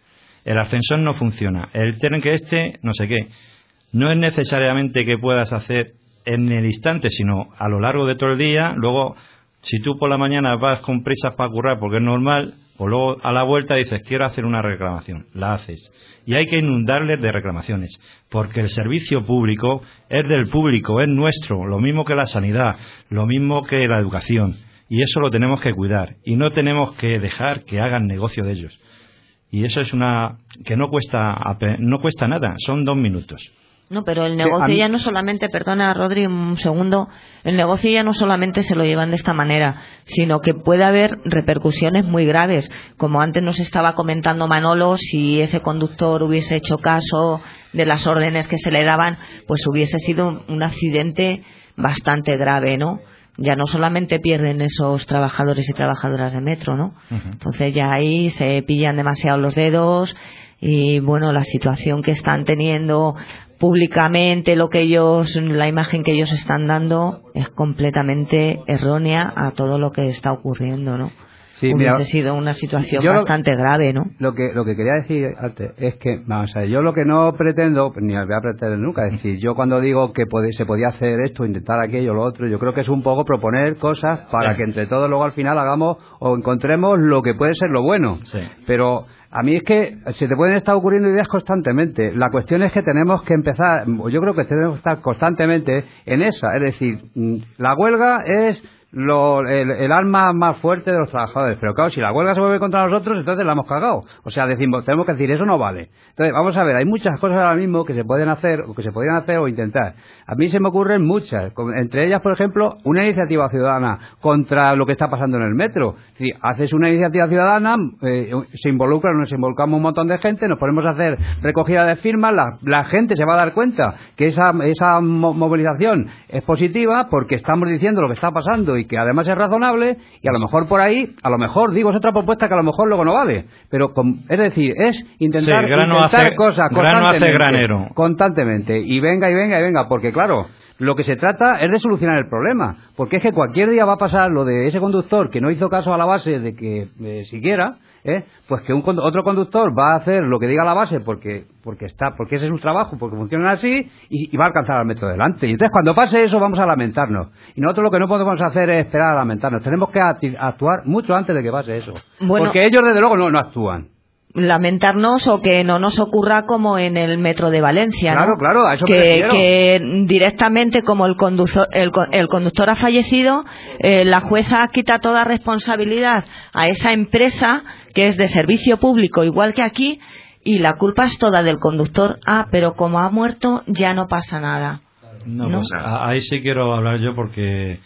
el ascensor no funciona, el tren que este, no sé qué. No es necesariamente que puedas hacer en el instante, sino a lo largo de todo el día. Luego, si tú por la mañana vas con prisas para currar porque es normal, o luego a la vuelta dices quiero hacer una reclamación, la haces. Y hay que inundarles de reclamaciones, porque el servicio público es del público, es nuestro, lo mismo que la sanidad, lo mismo que la educación. Y eso lo tenemos que cuidar, y no tenemos que dejar que hagan negocio de ellos. Y eso es una que no cuesta, no cuesta nada, son dos minutos. No, pero el negocio sí, mí... ya no solamente, perdona Rodri un segundo, el negocio ya no solamente se lo llevan de esta manera, sino que puede haber repercusiones muy graves. Como antes nos estaba comentando Manolo, si ese conductor hubiese hecho caso de las órdenes que se le daban, pues hubiese sido un accidente bastante grave, ¿no? Ya no solamente pierden esos trabajadores y trabajadoras de metro, ¿no? Uh-huh. Entonces ya ahí se pillan demasiado los dedos y, bueno, la situación que están teniendo públicamente, lo que ellos, la imagen que ellos están dando es completamente errónea a todo lo que está ocurriendo, ¿no? Sí, hubiese mira, sido una situación bastante lo, grave, ¿no? Lo que lo que quería decir antes es que, vamos a ver, yo lo que no pretendo, ni voy a pretender nunca, es decir, yo cuando digo que puede, se podía hacer esto, intentar aquello, lo otro, yo creo que es un poco proponer cosas para sí. que entre todos luego al final hagamos o encontremos lo que puede ser lo bueno. Sí. Pero a mí es que se te pueden estar ocurriendo ideas constantemente. La cuestión es que tenemos que empezar, yo creo que tenemos que estar constantemente en esa, es decir, la huelga es Lo, el, el alma más fuerte de los trabajadores, pero claro, si la huelga se vuelve contra nosotros, entonces la hemos cagado. O sea, decimos, tenemos que decir, eso no vale. Entonces, vamos a ver, hay muchas cosas ahora mismo que se pueden hacer, o que se podrían hacer o intentar. A mí se me ocurren muchas, entre ellas, por ejemplo, una iniciativa ciudadana contra lo que está pasando en el metro. Es decir, haces una iniciativa ciudadana, eh, se involucra, nos involucramos un montón de gente, nos ponemos a hacer recogida de firmas, la, la gente se va a dar cuenta que esa, esa movilización es positiva porque estamos diciendo lo que está pasando y que además es razonable, y a lo mejor por ahí, a lo mejor, digo, es otra propuesta que a lo mejor luego no vale, pero con, es decir, es intentar, sí, grano intentar hace, cosas grano constantemente, hace granero. constantemente, y venga, y venga, y venga, porque claro, lo que se trata es de solucionar el problema, porque es que cualquier día va a pasar lo de ese conductor que no hizo caso a la base de que eh, siquiera, ¿eh? pues que un otro conductor va a hacer lo que diga la base porque porque está porque ese es su trabajo, porque funciona así y, y va a alcanzar al metro delante. Y entonces cuando pase eso vamos a lamentarnos. Y nosotros lo que no podemos hacer es esperar a lamentarnos. Tenemos que actuar mucho antes de que pase eso. Bueno, porque ellos desde luego no, no actúan. Lamentarnos o que no nos ocurra como en el metro de Valencia, claro, ¿no? Claro, a eso que, me refiero. Que directamente como el conductor, el, el conductor ha fallecido, eh, la jueza quita toda responsabilidad a esa empresa que es de servicio público, igual que aquí, y la culpa es toda del conductor. Ah, pero como ha muerto ya no pasa nada. No, ¿no? Pues ahí sí quiero hablar yo porque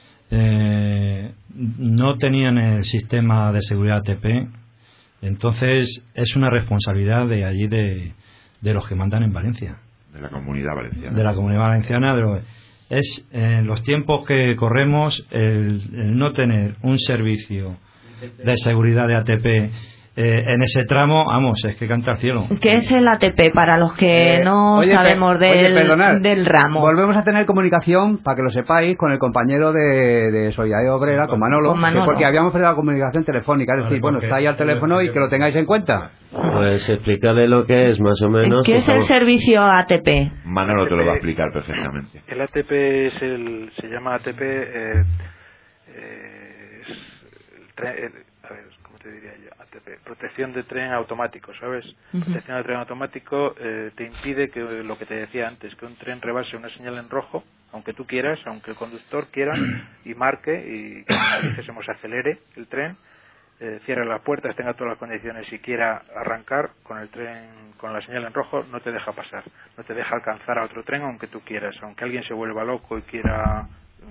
eh, no tenían el sistema de seguridad A T P. Entonces es una responsabilidad de allí de, de los que mandan en Valencia, de la comunidad valenciana, de la comunidad valenciana. De lo, es en los tiempos que corremos el, el no tener un servicio de seguridad de A T P eh, en ese tramo, vamos, es que canta al cielo. ¿Qué es el A T P para los que eh, no oye, sabemos del, oye, perdonad, del ramo? Volvemos a tener comunicación, para que lo sepáis, con el compañero de, de Solidaridad Obrera, con Manolo, con Manolo. Que porque habíamos perdido la comunicación telefónica, es decir, bueno, está ahí al teléfono y que lo tengáis en cuenta. Pues explícale lo que es, más o menos. ¿Qué es el servicio A T P? Manolo te lo va a explicar perfectamente. El A T P es el, se llama A T P, eh, eh, es el, el, a ver, te diría yo? A T P, protección de tren automático, ¿sabes? Uh-huh. Protección de tren automático eh, te impide que lo que te decía antes, que un tren rebase una señal en rojo, aunque tú quieras, aunque el conductor quiera y marque y, como dijésemos, acelere el tren, eh, cierre las puertas, tenga todas las condiciones y quiera arrancar con el tren, con la señal en rojo, no te deja pasar, no te deja alcanzar a otro tren aunque tú quieras, aunque alguien se vuelva loco y quiera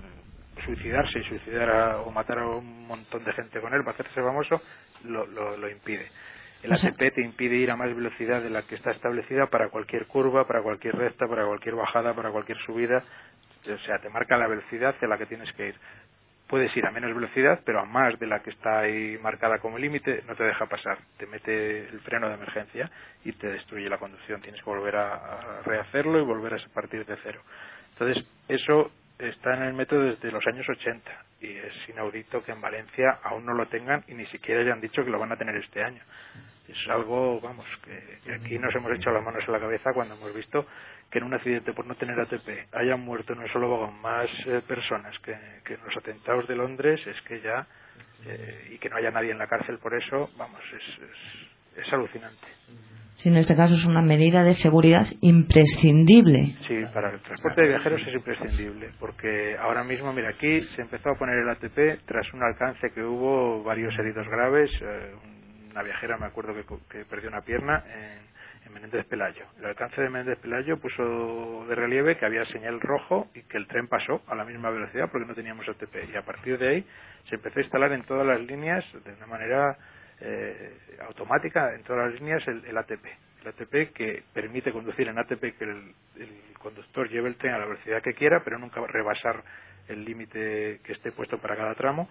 suicidarse y suicidar a, o matar a un montón de gente con él para hacerse famoso, lo, lo, lo impide. El A T P te impide ir a más velocidad de la que está establecida para cualquier curva, para cualquier recta, para cualquier bajada, para cualquier subida. O sea, te marca la velocidad a la que tienes que ir. Puedes ir a menos velocidad, pero a más de la que está ahí marcada como límite, no te deja pasar. Te mete el freno de emergencia y te destruye la conducción. Tienes que volver a, a rehacerlo y volver a partir de cero. Entonces, eso está en el método desde los años ochenta y es inaudito que en Valencia aún no lo tengan y ni siquiera hayan dicho que lo van a tener este año. Es algo, vamos, que, que aquí nos hemos echado las manos en la cabeza cuando hemos visto que en un accidente por no tener A T P hayan muerto en un solo vagón más eh, personas que, que en los atentados de Londres. Es que ya, eh, y que no haya nadie en la cárcel por eso, vamos, es, es, es alucinante. Sí, en este caso es una medida de seguridad imprescindible. Sí, para el transporte de viajeros es imprescindible, porque ahora mismo, mira, aquí se empezó a poner el A T P tras un alcance que hubo varios heridos graves. Eh, una viajera, me acuerdo, que, que perdió una pierna en, en Menéndez Pelayo. El alcance de Menéndez Pelayo puso de relieve que había señal rojo y que el tren pasó a la misma velocidad porque no teníamos A T P. Y a partir de ahí se empezó a instalar en todas las líneas de una manera Eh, automática en todas las líneas el, el A T P. El A T P que permite conducir en A T P que el, el conductor lleve el tren a la velocidad que quiera, pero nunca rebasar el límite que esté puesto para cada tramo,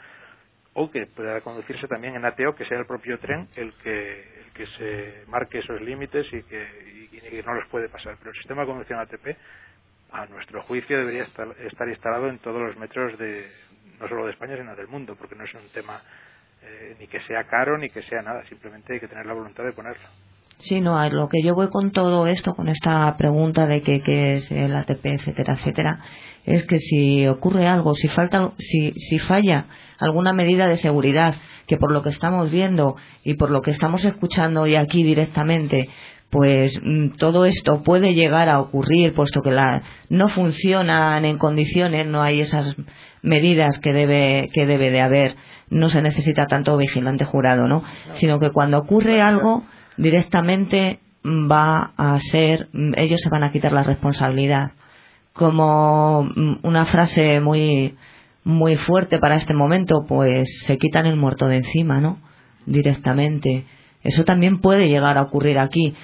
o que pueda conducirse también en A T O, que sea el propio tren el que, el que se marque esos límites y que, y, y que no los puede pasar. Pero el sistema de conducción A T P, a nuestro juicio, debería estar, estar instalado en todos los metros de, no solo de España, sino del mundo, porque no es un tema Eh, ni que sea caro ni que sea nada, simplemente hay que tener la voluntad de ponerlo. Sí, no, a lo que yo voy con todo esto, con esta pregunta de qué que es el A T P, etcétera, etcétera, es que si ocurre algo, si falta, si, si falla alguna medida de seguridad, que por lo que estamos viendo y por lo que estamos escuchando hoy aquí directamente, pues todo esto puede llegar a ocurrir, puesto que la, no funcionan en condiciones, no hay esas medidas que debe que debe de haber, no se necesita tanto vigilante jurado, ¿no? Sino que cuando ocurre algo, directamente va a ser, ellos se van a quitar la responsabilidad. Como una frase muy muy fuerte para este momento, pues se quitan el muerto de encima, ¿no? Directamente. Eso también puede llegar a ocurrir aquí.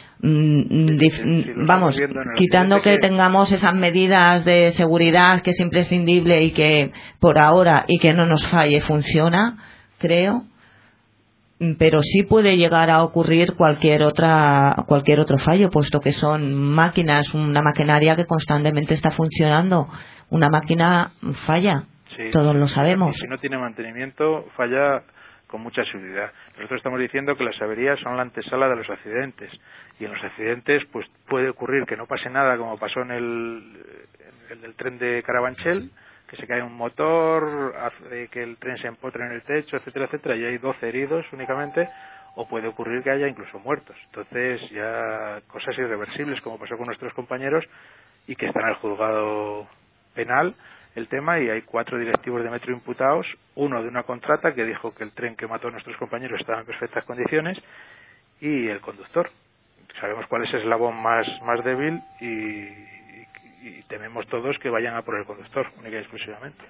Vamos, quitando que tengamos esas medidas de seguridad que es imprescindible y que por ahora y que no nos falle funciona, creo, pero sí puede llegar a ocurrir cualquier otra cualquier otro fallo, puesto que son máquinas, una maquinaria que constantemente está funcionando. Una máquina falla, sí, todos lo sabemos. Y si no tiene mantenimiento, falla con mucha seguridad. Nosotros estamos diciendo que las averías son la antesala de los accidentes, y en los accidentes pues puede ocurrir que no pase nada, como pasó en el, en el del tren de Carabanchel, que se cae un motor, hace que el tren se empotre en el techo, etcétera, etcétera, y hay doce heridos únicamente, o puede ocurrir que haya incluso muertos. Entonces ya cosas irreversibles, como pasó con nuestros compañeros, y que están en el juzgado penal el tema, y hay cuatro directivos de Metro imputados, uno de una contrata que dijo que el tren que mató a nuestros compañeros estaba en perfectas condiciones, y el conductor. Sabemos cuál es el eslabón más, más débil y, y, y tememos todos que vayan a por el conductor, única y exclusivamente.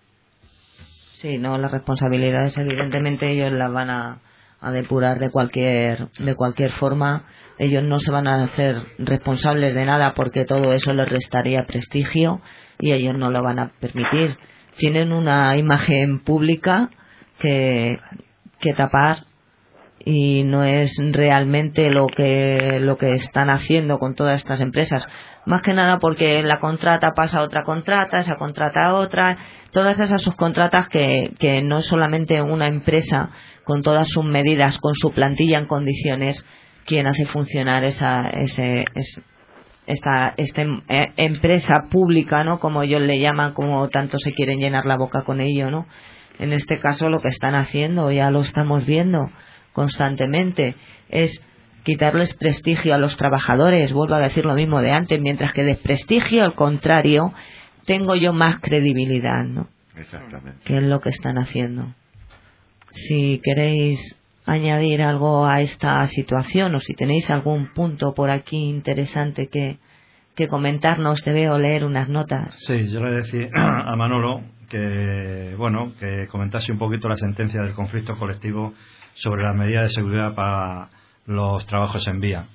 Sí, no, las responsabilidades evidentemente ellos las van a, a depurar de cualquier de cualquier forma. Ellos no se van a hacer responsables de nada porque todo eso les restaría prestigio y ellos no lo van a permitir. Tienen una imagen pública que, que tapar, y no es realmente lo que lo que están haciendo con todas estas empresas, más que nada porque la contrata pasa a otra contrata, esa contrata a otra, todas esas subcontratas que, que no es solamente una empresa con todas sus medidas, con su plantilla en condiciones, quien hace funcionar esa ese, es, esta, esta eh, empresa pública, ¿no? Como ellos le llaman, como tanto se quieren llenar la boca con ello, ¿no? En este caso lo que están haciendo ya lo estamos viendo, constantemente, es quitarles prestigio a los trabajadores, vuelvo a decir lo mismo de antes, mientras que desprestigio, al contrario, tengo yo más credibilidad, ¿no? Exactamente. Que es lo que están haciendo. Si queréis añadir algo a esta situación o si tenéis algún punto por aquí interesante que, que comentarnos, te veo leer unas notas. Sí, yo le decía a Manolo que, bueno, que comentase un poquito la sentencia del conflicto colectivo sobre las medidas de seguridad para los trabajos en vía.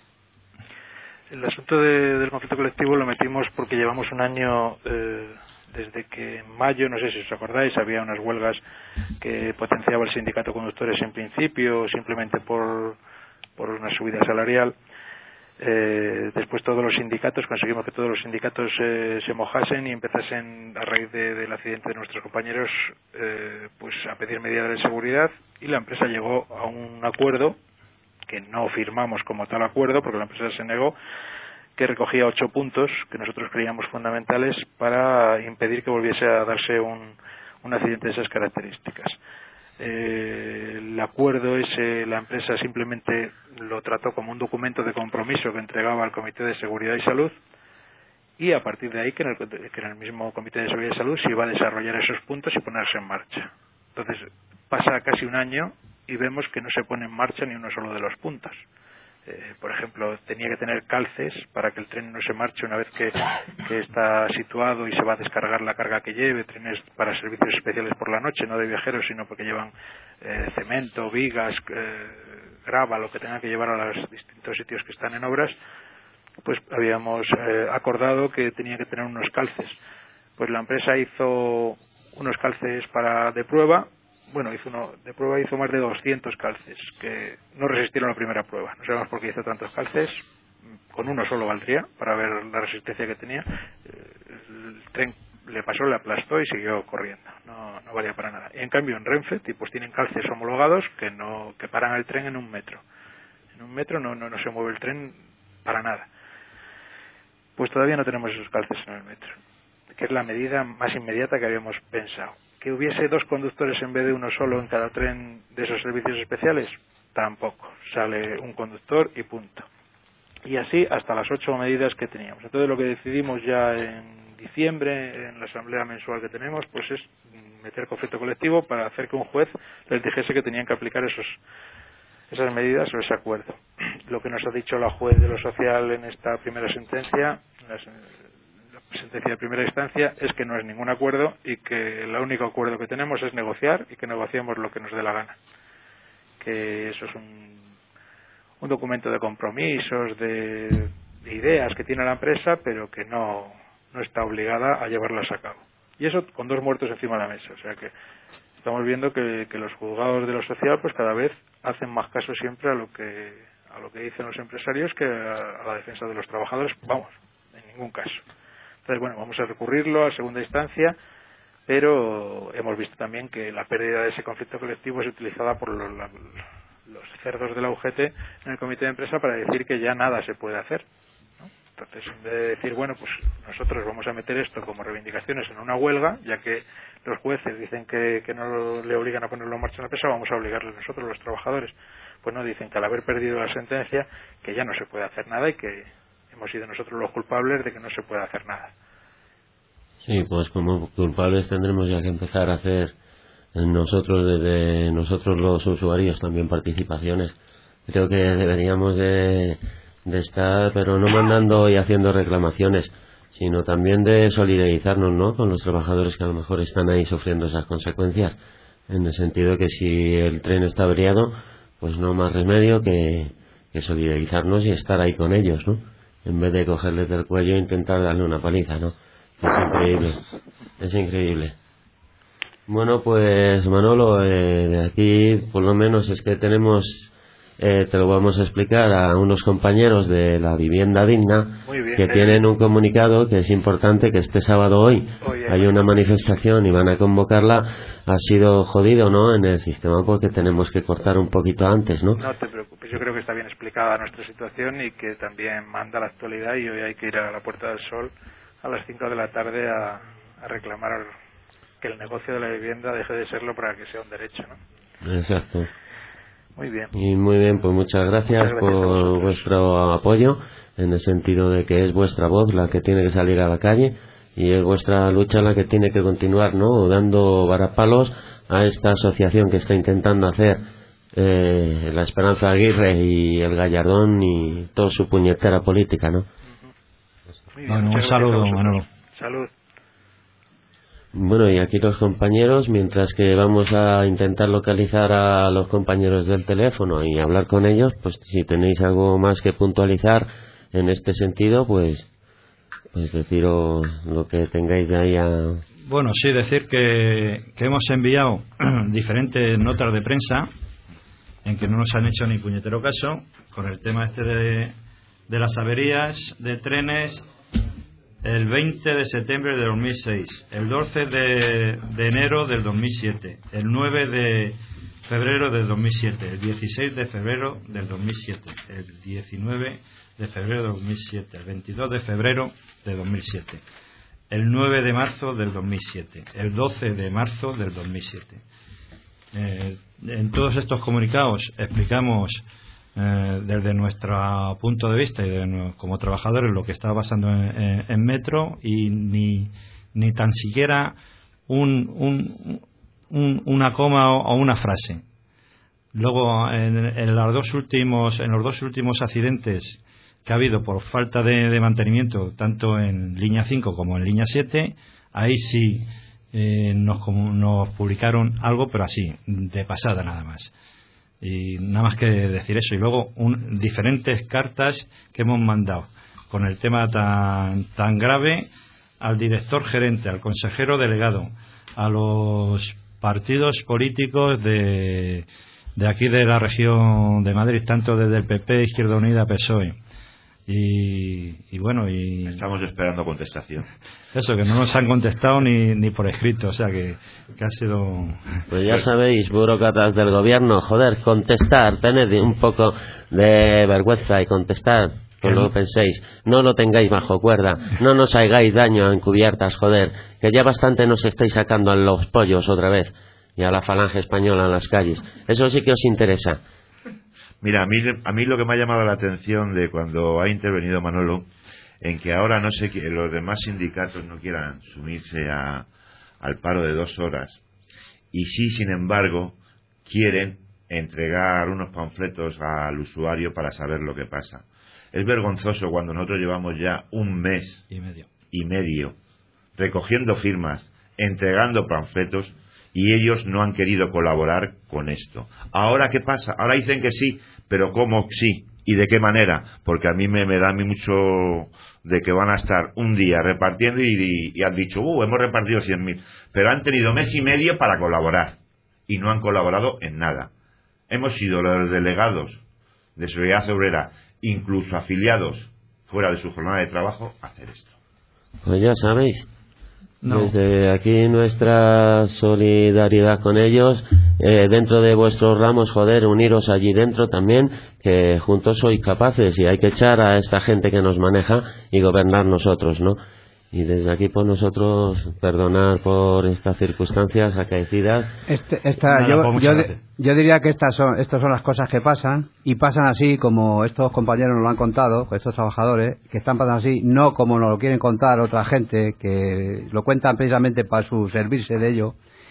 El asunto de, del conflicto colectivo lo metimos porque llevamos un año, eh, desde que en mayo, no sé si os acordáis, había unas huelgas que potenciaba el sindicato conductores en principio, simplemente por, por una subida salarial. Eh, después todos los sindicatos, conseguimos que todos los sindicatos eh, se mojasen y empezasen, a raíz de, del accidente de nuestros compañeros, eh, pues a pedir medidas de seguridad, y la empresa llegó a un acuerdo que no firmamos como tal acuerdo porque la empresa se negó, que recogía ocho puntos que nosotros creíamos fundamentales para impedir que volviese a darse un, un accidente de esas características. Eh, el acuerdo ese la empresa simplemente lo trató como un documento de compromiso que entregaba al Comité de Seguridad y Salud, y a partir de ahí que en el, que en el mismo Comité de Seguridad y Salud se iba a desarrollar esos puntos y ponerse en marcha. Entonces pasa casi un año y vemos que no se pone en marcha ni uno solo de los puntos. Eh, por ejemplo, tenía que tener calces para que el tren no se marche una vez que, que está situado y se va a descargar la carga que lleve, trenes para servicios especiales por la noche, no de viajeros, sino porque llevan eh, cemento, vigas, eh, grava, lo que tengan que llevar a los distintos sitios que están en obras. Pues habíamos eh, acordado que tenía que tener unos calces. Pues la empresa hizo unos calces para de prueba. Bueno, hizo uno de prueba, hizo más de doscientos calces que no resistieron la primera prueba. No sabemos por qué hizo tantos calces. Con uno solo valdría para ver la resistencia que tenía. El tren le pasó, le aplastó y siguió corriendo. No, no valía para nada. Y en cambio en Renfe, pues tienen calces homologados que no que paran el tren en un metro. En un metro no no, no se mueve el tren para nada. Pues todavía no tenemos esos calces en el metro, que es la medida más inmediata que habíamos pensado. ¿Que hubiese dos conductores en vez de uno solo en cada tren de esos servicios especiales? Tampoco. Sale un conductor y punto. Y así hasta las ocho medidas que teníamos. Entonces lo que decidimos ya en diciembre, en la asamblea mensual que tenemos, pues es meter conflicto colectivo para hacer que un juez les dijese que tenían que aplicar esos esas medidas o ese acuerdo. Lo que nos ha dicho la juez de lo social en esta primera sentencia, la sentencia de primera instancia, es que no es ningún acuerdo y que el único acuerdo que tenemos es negociar y que negociemos lo que nos dé la gana. Que eso es un, un documento de compromisos, de, de ideas que tiene la empresa, pero que no, no está obligada a llevarlas a cabo. Y eso con dos muertos encima de la mesa. O sea que estamos viendo que, que los juzgados de lo social pues cada vez hacen más caso siempre a lo que a lo que dicen los empresarios que a, a la defensa de los trabajadores. Vamos, en ningún caso. Entonces, bueno, vamos a recurrirlo a segunda instancia, pero hemos visto también que la pérdida de ese conflicto colectivo es utilizada por los, la, los cerdos de la U G T en el comité de empresa para decir que ya nada se puede hacer, ¿no? Entonces, en vez de decir, bueno, pues nosotros vamos a meter esto como reivindicaciones en una huelga, ya que los jueces dicen que, que no le obligan a ponerlo en marcha en la empresa, vamos a obligarles nosotros, los trabajadores. Pues no, dicen que al haber perdido la sentencia, que ya no se puede hacer nada y que hemos sido nosotros los culpables de que no se puede hacer nada. Sí, pues como culpables tendremos ya que empezar a hacer nosotros, desde nosotros los usuarios, también participaciones. Creo que deberíamos de, de estar, pero no mandando y haciendo reclamaciones, sino también de solidarizarnos, ¿no?, con los trabajadores que a lo mejor están ahí sufriendo esas consecuencias, en el sentido de que si el tren está averiado, pues no más remedio que, que solidarizarnos y estar ahí con ellos, ¿no?, en vez de cogerles del cuello e intentar darle una paliza, ¿no? Es increíble, es increíble. Bueno, pues Manolo, eh, de aquí por lo menos es que tenemos, eh, te lo vamos a explicar a unos compañeros de la Vivienda Digna, bien, que eh. tienen un comunicado que es importante, que este sábado hoy Oye, hay una manifestación y van a convocarla. Ha sido jodido, ¿no?, en el sistema porque tenemos que cortar un poquito antes, ¿no? No te preocupes, yo creo que está bien explicada nuestra situación y que también manda la actualidad, y hoy hay que ir a la Puerta del Sol a las cinco de la tarde a, a reclamar que el negocio de la vivienda deje de serlo para que sea un derecho, ¿no? Exacto. Muy bien. Y muy bien, pues muchas gracias, muchas gracias por vuestro apoyo, en el sentido de que es vuestra voz la que tiene que salir a la calle y es vuestra lucha la que tiene que continuar, ¿no? Dando varapalos a esta asociación que está intentando hacer eh, la Esperanza Aguirre y el Gallardón y toda su puñetera política, ¿no? Muy bien, bueno, un muchas saludo, gracias a Manolo. vosotros. Salud. Bueno, y aquí los compañeros, mientras que vamos a intentar localizar a los compañeros del teléfono y hablar con ellos, pues si tenéis algo más que puntualizar en este sentido, pues pues deciros lo que tengáis de ahí a... Bueno, sí, decir que, que hemos enviado diferentes notas de prensa en que no nos han hecho ni puñetero caso con el tema este de, de las averías de trenes el veinte de septiembre de dos mil seis, el doce de, de enero del dos mil siete, el nueve de febrero del dos mil siete, el dieciséis de febrero del dos mil siete, el diecinueve de febrero de dos mil siete, el veintidós de febrero de dos mil siete, el nueve de marzo del dos mil siete, el doce de marzo del dos mil siete. Eh, en todos estos comunicados explicamos eh, desde nuestro punto de vista y de, como trabajadores lo que estaba pasando en, en, en Metro y ni, ni tan siquiera un, un, un, una coma o, o una frase. Luego en, en, los dos últimos, en los dos últimos accidentes que ha habido por falta de, de mantenimiento tanto en línea cinco como en línea siete, ahí sí eh, nos, nos publicaron algo, pero así, de pasada nada más. Y nada más que decir eso. Y luego un, diferentes cartas que hemos mandado con el tema tan, tan grave al director gerente, al consejero delegado, a los partidos políticos de, de aquí de la región de Madrid, tanto desde el P P, Izquierda Unida, P S O E. Y, y bueno, y estamos esperando contestación. Eso, que no nos han contestado ni, ni por escrito, o sea que, que ha sido... Pues ya sabéis, burócratas del gobierno, joder, contestar, tened un poco de vergüenza y contestar, que no lo penséis, no lo tengáis bajo cuerda, no nos hagáis daño a encubiertas, joder, que ya bastante nos estáis sacando a los pollos otra vez y a la falange española en las calles, eso sí que os interesa. Mira, a mí, a mí lo que me ha llamado la atención de cuando ha intervenido Manolo, en que ahora no sé que los demás sindicatos no quieran sumirse a, al paro de dos horas, y sí, sin embargo, quieren entregar unos panfletos al usuario para saber lo que pasa. Es vergonzoso cuando nosotros llevamos ya un mes y medio, y medio recogiendo firmas, entregando panfletos, y ellos no han querido colaborar con esto. ¿Ahora qué pasa? Ahora dicen que sí, pero ¿cómo sí? ¿Y de qué manera? Porque a mí me, me da a mí mucho de que van a estar un día repartiendo y, y, y han dicho, uh, hemos repartido cien mil, pero han tenido mes y medio para colaborar y no han colaborado en nada. Hemos sido los delegados de Seguridad Obrera, incluso afiliados fuera de su jornada de trabajo, a hacer esto. Pues ya sabéis. No. Desde aquí nuestra solidaridad con ellos, eh, dentro de vuestros ramos, joder, uniros allí dentro también, que juntos sois capaces y hay que echar a esta gente que nos maneja y gobernar nosotros, ¿no? Y desde aquí por nosotros perdonar por estas circunstancias acaecidas. Este, esta, yo, yo, yo diría que estas son, estas son las cosas que pasan, y pasan así como estos compañeros nos lo han contado, estos trabajadores, que están pasando así, no como nos lo quieren contar otra gente, que lo cuentan precisamente para su servirse de ello,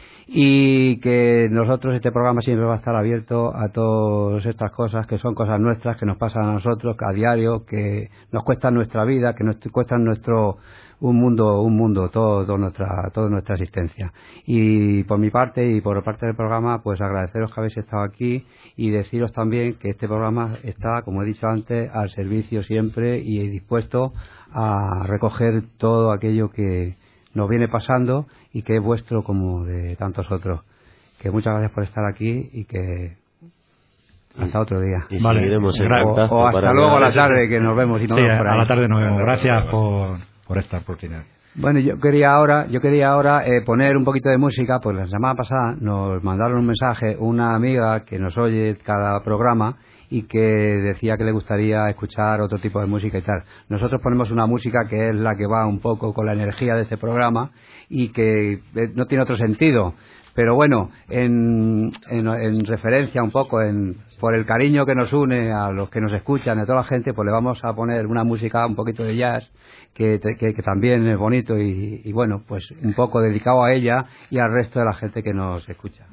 y que nosotros, este programa siempre va a estar abierto a todas estas cosas que son cosas nuestras, que nos pasan a nosotros a diario, que nos cuestan nuestra vida, que nos cuestan nuestro un mundo un mundo todo, todo nuestra toda nuestra existencia. Y por mi parte y por parte del programa, pues agradeceros que habéis estado aquí y deciros también que este programa está, como he dicho antes, al servicio siempre y dispuesto a recoger todo aquello que nos viene pasando y que es vuestro como de tantos otros. Que muchas gracias por estar aquí y que hasta otro día. Y vale, seguiremos en o, contacto o hasta para luego a la ver. tarde, que nos vemos y nos sí, vemos por ahí. a la tarde nos vemos. Gracias por, por esta oportunidad. Bueno, yo quería ahora, yo quería ahora eh, poner un poquito de música, pues la semana pasada nos mandaron un mensaje una amiga que nos oye cada programa y que decía que le gustaría escuchar otro tipo de música y tal. Nosotros ponemos una música que es la que va un poco con la energía de este programa y que eh, no tiene otro sentido. Pero bueno, en, en, en referencia un poco, en, por el cariño que nos une a los que nos escuchan, a toda la gente, pues le vamos a poner una música, un poquito de jazz, que, que, que también es bonito y, y bueno, pues un poco dedicado a ella y al resto de la gente que nos escucha.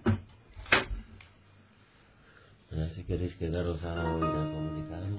Ahora, si queréis quedaros a oír a comunicarlo.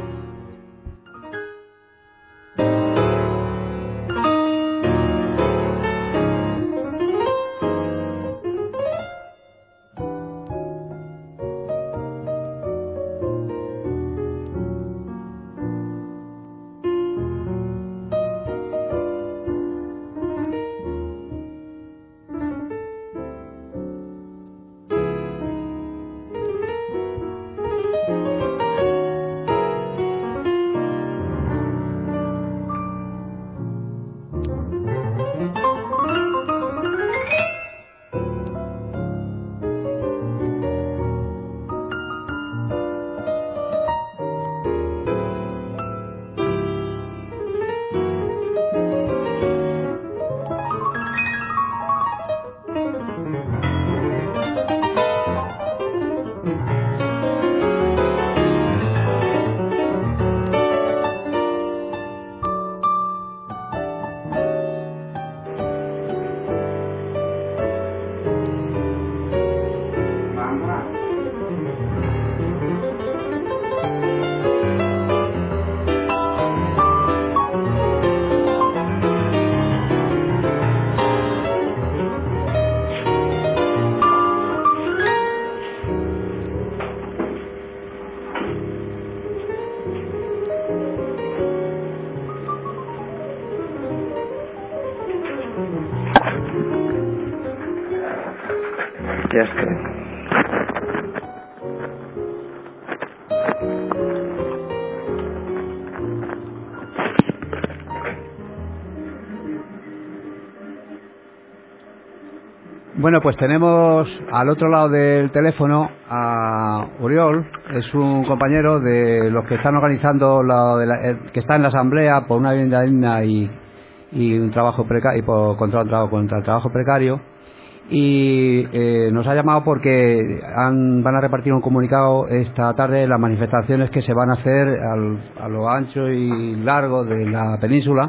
Ya estoy. Bueno, pues tenemos al otro lado del teléfono a Uriol, es un compañero de los que están organizando, la, de la, que está en la asamblea por una vivienda digna y, y un trabajo precario, y por, contra, un trabajo, contra el trabajo precario. Y eh, nos ha llamado porque han, van a repartir un comunicado esta tarde de las manifestaciones que se van a hacer al, a lo ancho y largo de la península,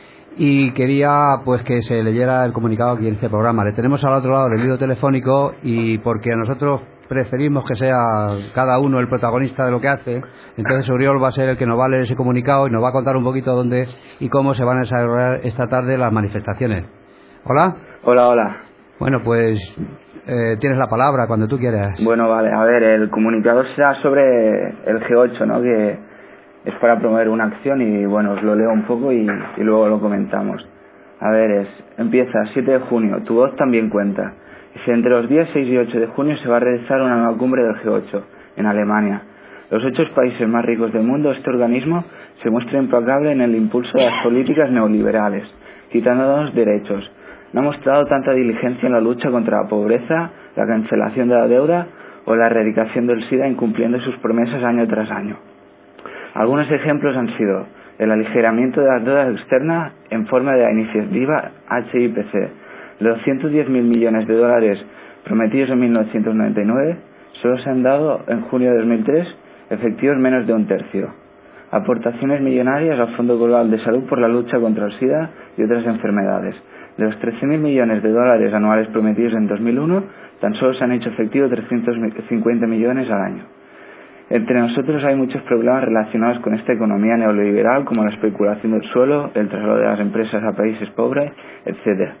y quería pues que se leyera el comunicado aquí en este programa. Le tenemos al otro lado del hilo telefónico, y porque a nosotros preferimos que sea cada uno el protagonista de lo que hace, entonces Uriol va a ser el que nos va a leer ese comunicado y nos va a contar un poquito dónde y cómo se van a desarrollar esta tarde las manifestaciones. ¿Hola? Hola, hola. Bueno, pues eh, tienes la palabra cuando tú quieras. Bueno, vale, a ver, el comunicado será sobre el G ocho, ¿no? Que es para promover una acción y, bueno, os lo leo un poco y, y luego lo comentamos. A ver, es, empieza siete de junio, tu voz también cuenta. Si entre los días seis y ocho de junio se va a realizar una nueva cumbre del G ocho en Alemania. Los ocho países más ricos del mundo, este organismo se muestra implacable en el impulso de las políticas neoliberales, quitándonos derechos. No ha mostrado tanta diligencia en la lucha contra la pobreza, la cancelación de la deuda o la erradicación del SIDA, incumpliendo sus promesas año tras año. Algunos ejemplos han sido el aligeramiento de las deudas externas en forma de la iniciativa H I P C, de doscientos diez mil millones de dólares prometidos en mil novecientos noventa y nueve, solo se han dado en junio de dos mil tres efectivos menos de un tercio. Aportaciones millonarias al Fondo Global de Salud por la lucha contra el SIDA y otras enfermedades. De los trece mil millones de dólares anuales prometidos en dos mil uno, tan solo se han hecho efectivos trescientos cincuenta millones al año. Entre nosotros hay muchos problemas relacionados con esta economía neoliberal, como la especulación del suelo, el traslado de las empresas a países pobres, etcétera.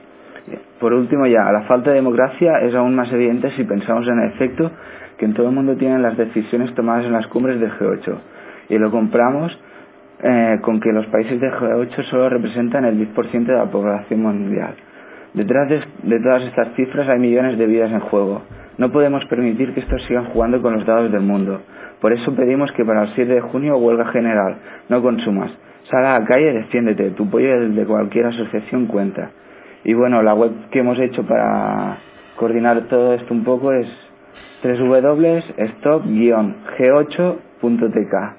Por último, ya, la falta de democracia es aún más evidente si pensamos en el efecto que en todo el mundo tienen las decisiones tomadas en las cumbres del G ocho, y lo compramos Eh, con que los países del G ocho solo representan el diez por ciento de la población mundial. Detrás de, de todas estas cifras hay millones de vidas en juego. No podemos permitir que estos sigan jugando con los dados del mundo. Por eso pedimos que para el siete de junio huelga general. No consumas. Sal a la calle, defiéndete. Tu apoyo de cualquier asociación cuenta. Y bueno, la web que hemos hecho para coordinar todo esto un poco es doble u doble u doble u punto stop guion g ocho punto t k.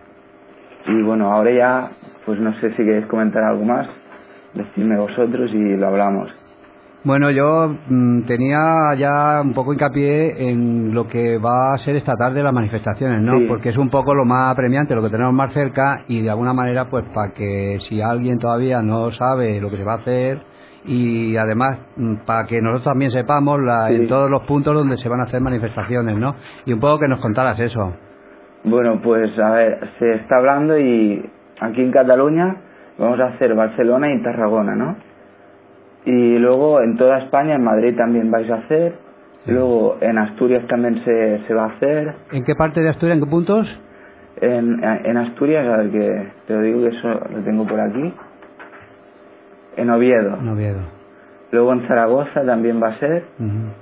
Y bueno, ahora ya, pues no sé si queréis comentar algo más, decidme vosotros y lo hablamos. Bueno, yo mmm, tenía ya un poco hincapié en lo que va a ser esta tarde las manifestaciones, ¿no? Sí. Porque es un poco lo más apremiante, lo que tenemos más cerca, y de alguna manera, pues para que si alguien todavía no sabe lo que se va a hacer, y además para que nosotros también sepamos la, sí. en todos los puntos donde se van a hacer manifestaciones, ¿no? Y un poco que nos contaras eso. Bueno, pues a ver, se está hablando y aquí en Cataluña vamos a hacer Barcelona y Tarragona, ¿no? Y luego en toda España, en Madrid también vais a hacer, sí. Luego en Asturias también se, se va a hacer. ¿En qué parte de Asturias, en qué puntos? En, en Asturias, a ver que te lo digo que eso lo tengo por aquí. En Oviedo. En Oviedo. Luego en Zaragoza también va a ser. Uh-huh.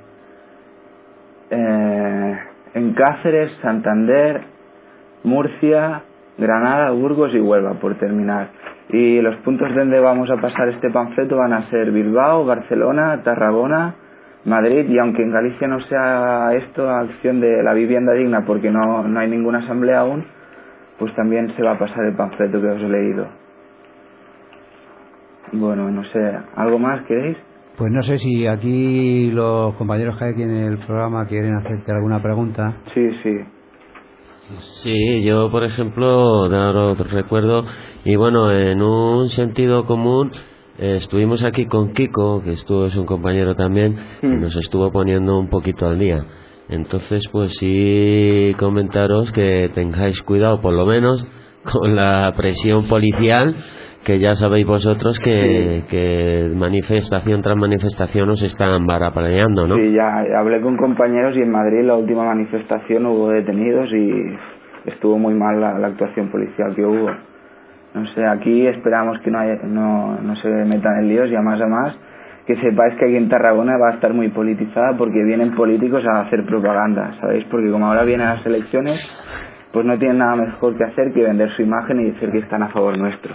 Eh, en Cáceres, Santander, Murcia, Granada, Burgos y Huelva, por terminar. Y los puntos donde vamos a pasar este panfleto van a ser Bilbao, Barcelona, Tarragona, Madrid, y aunque en Galicia no sea esto acción de la vivienda digna porque no, no hay ninguna asamblea aún, pues también se va a pasar el panfleto que os he leído. Bueno, no sé, ¿algo más queréis? Pues no sé si aquí los compañeros que hay aquí en el programa quieren hacerte alguna pregunta. Sí, sí. Sí, yo por ejemplo, daros recuerdo, y bueno, en un sentido común, eh, estuvimos aquí con Kiko, que estuvo, es un compañero también, mm. y nos estuvo poniendo un poquito al día. Entonces, pues sí, comentaros que tengáis cuidado, por lo menos, con la presión policial, que ya sabéis vosotros que, sí. que manifestación tras manifestación os están varapaneando, ¿no? Sí, ya hablé con compañeros y en Madrid la última manifestación hubo detenidos y estuvo muy mal la, la actuación policial que hubo. No sé, aquí esperamos que no, haya, no, no se metan en líos y a más a más que sepáis que aquí en Tarragona va a estar muy politizada porque vienen políticos a hacer propaganda, ¿sabéis? Porque como ahora vienen las elecciones, pues no tienen nada mejor que hacer que vender su imagen y decir que están a favor nuestro.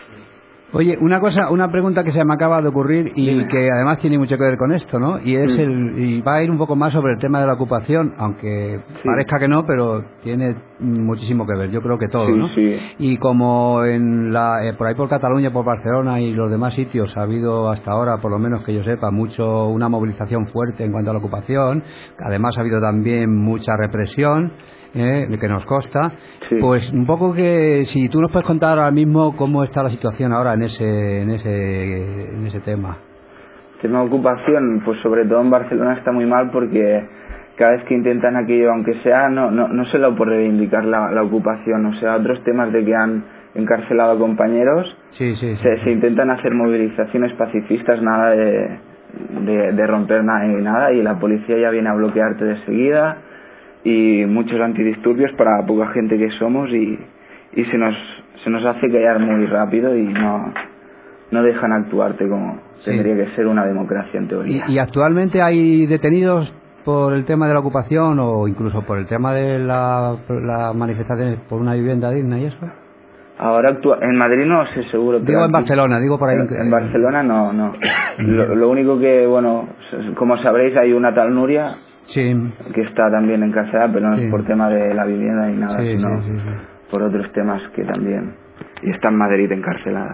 Oye, una cosa, una pregunta que se me acaba de ocurrir y Dime. que además tiene mucho que ver con esto, ¿no? Y es sí. el y va a ir un poco más sobre el tema de la ocupación, aunque sí. parezca que no, pero tiene muchísimo que ver. Yo creo que todo, sí, ¿no? Sí. Y como en la eh, por ahí por Cataluña, por Barcelona y los demás sitios ha habido hasta ahora, por lo menos que yo sepa, mucho una movilización fuerte en cuanto a la ocupación. Además ha habido también mucha represión. Eh, que nos consta, sí. Pues un poco que si tú nos puedes contar ahora mismo cómo está la situación ahora en ese en ese en ese tema. Tema de ocupación, pues sobre todo en Barcelona está muy mal porque cada vez que intentan aquello, aunque sea no no no solo por reivindicar la, la ocupación, o sea, otros temas de que han encarcelado a compañeros, sí, sí, sí, se, sí. se intentan hacer movilizaciones pacifistas, nada de, de de romper nada ni nada, y la policía ya viene a bloquearte de seguida. Y muchos antidisturbios para poca gente que somos y, y se nos se nos hace callar muy rápido y no no dejan actuarte como sí. tendría que ser una democracia en teoría. ¿Y, y actualmente hay detenidos por el tema de la ocupación o incluso por el tema de la, las manifestaciones por una vivienda digna y eso? Ahora actúa, en Madrid no sé seguro. Digo en aquí, Barcelona, digo por ahí. En, en Barcelona no, no. Lo, lo único que, bueno, como sabréis hay una tal Nuria. Sí. Que está también encarcelada, pero no sí. es por tema de la vivienda ni nada, sí, sino sí, sí, sí. por otros temas que también. Y está en Madrid encarcelada.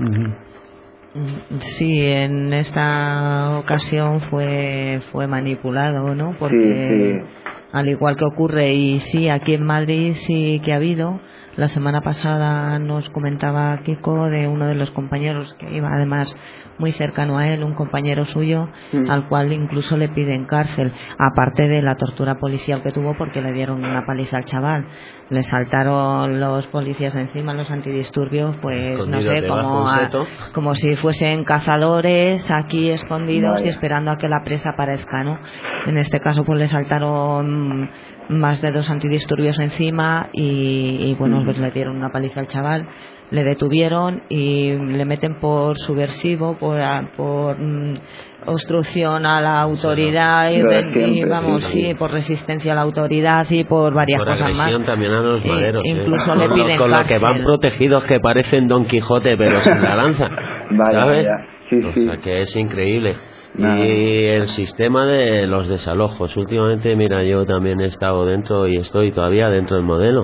Uh-huh. Sí, en esta ocasión fue fue manipulado, ¿no? Porque sí, sí. al igual que ocurre, y sí, aquí en Madrid sí que ha habido. La semana pasada nos comentaba Kiko de uno de los compañeros que iba además muy cercano a él, un compañero suyo, mm. al cual incluso le piden cárcel, aparte de la tortura policial que tuvo porque le dieron una paliza al chaval. Le saltaron los policías encima, los antidisturbios, pues escondidos, no sé, como, a, como si fuesen cazadores aquí escondidos Vaya. y esperando a que la presa aparezca, ¿no? En este caso pues le saltaron más de dos antidisturbios encima y, y bueno, pues le dieron una paliza al chaval, le detuvieron y le meten por subversivo, por, por mm, obstrucción a la autoridad y, siempre, y vamos, sí, sí, por resistencia a la autoridad y por varias por cosas más. Por también a los maderos. Eh, incluso ¿eh? le piden con cárcel. Lo que van protegidos que parecen Don Quijote pero sin la lanza, vaya, ¿sabes? Vaya. Sí, o sí. sea que es increíble. Nada. Y el sistema de los desalojos, últimamente, mira, yo también he estado dentro y estoy todavía dentro del modelo,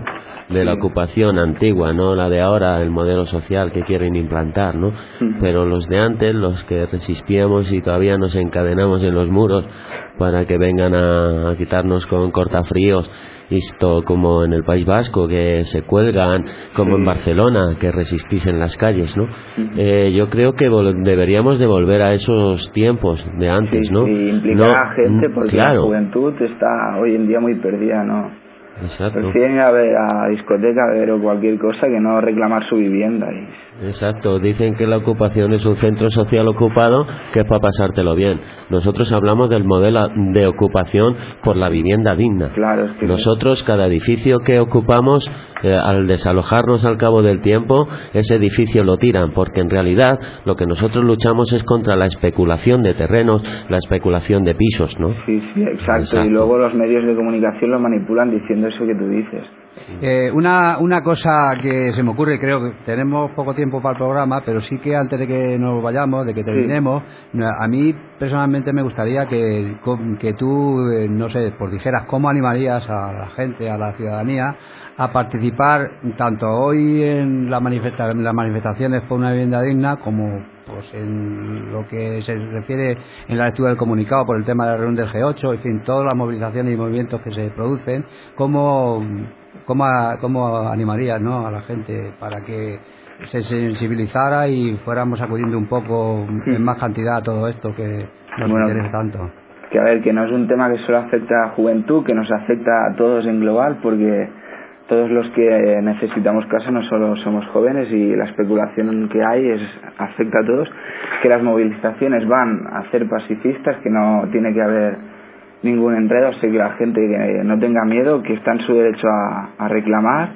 de la ocupación antigua, no la de ahora, el modelo social que quieren implantar, ¿no? Pero los de antes, los que resistíamos y todavía nos encadenamos en los muros para que vengan a, a quitarnos con cortafríos, esto como en el País Vasco, que se cuelgan, como sí. en Barcelona, que resistís en las calles, ¿no? Uh-huh. Eh, yo creo que vol- deberíamos de volver a esos tiempos de antes, sí, ¿no? Sí, implicar no, a gente, porque claro. la juventud está hoy en día muy perdida, ¿no? Exacto. Prefieren ir a ver a discoteca, a ver o cualquier cosa que no reclamar su vivienda. Y... Exacto, dicen que la ocupación es un centro social ocupado que es para pasártelo bien. Nosotros hablamos del modelo de ocupación por la vivienda digna. Claro, es que nosotros, cada edificio que ocupamos, eh, al desalojarnos al cabo del tiempo, ese edificio lo tiran, porque en realidad lo que nosotros luchamos es contra la especulación de terrenos, la especulación de pisos, ¿no? Sí, sí, exacto. exacto. Y luego los medios de comunicación lo manipulan diciendo eso que tú dices. Eh, una, una cosa que se me ocurre, creo que tenemos poco tiempo para el programa, pero sí que antes de que nos vayamos, de que terminemos, sí. a mí personalmente me gustaría que, que tú, eh, no sé, pues dijeras cómo animarías a la gente, a la ciudadanía, a participar tanto hoy en, la manifesta- en las manifestaciones por una vivienda digna como pues en lo que se refiere en la lectura del comunicado por el tema de la reunión del G ocho, en fin, todas las movilizaciones y movimientos que se producen, cómo, cómo, cómo animarías, ¿no?, a la gente para que se sensibilizara y fuéramos acudiendo un poco sí. en más cantidad a todo esto que nos bueno, interesa tanto. Que a ver, que no es un tema que solo afecta a la juventud, que nos afecta a todos en global, porque todos los que necesitamos casa no solo somos jóvenes y la especulación que hay es afecta a todos, que las movilizaciones van a ser pacifistas, que no tiene que haber ningún enredo, así que la gente que no tenga miedo, que está en su derecho a, a reclamar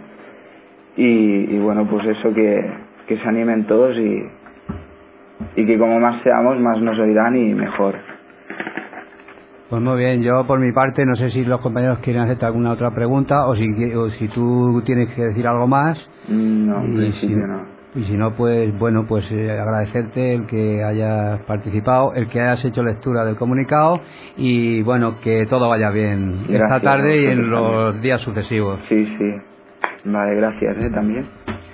y, y bueno, pues eso, que, que se animen todos y, y que como más seamos, más nos oirán y mejor. Pues muy bien, yo por mi parte no sé si los compañeros quieren hacerte alguna otra pregunta o si, o si tú tienes que decir algo más. No, en principio si, no. Y si no, pues bueno, pues eh, agradecerte el que hayas participado, el que hayas hecho lectura del comunicado y bueno, que todo vaya bien gracias, esta tarde y en los también. días sucesivos. Sí, sí. Vale, gracias, ¿eh? También.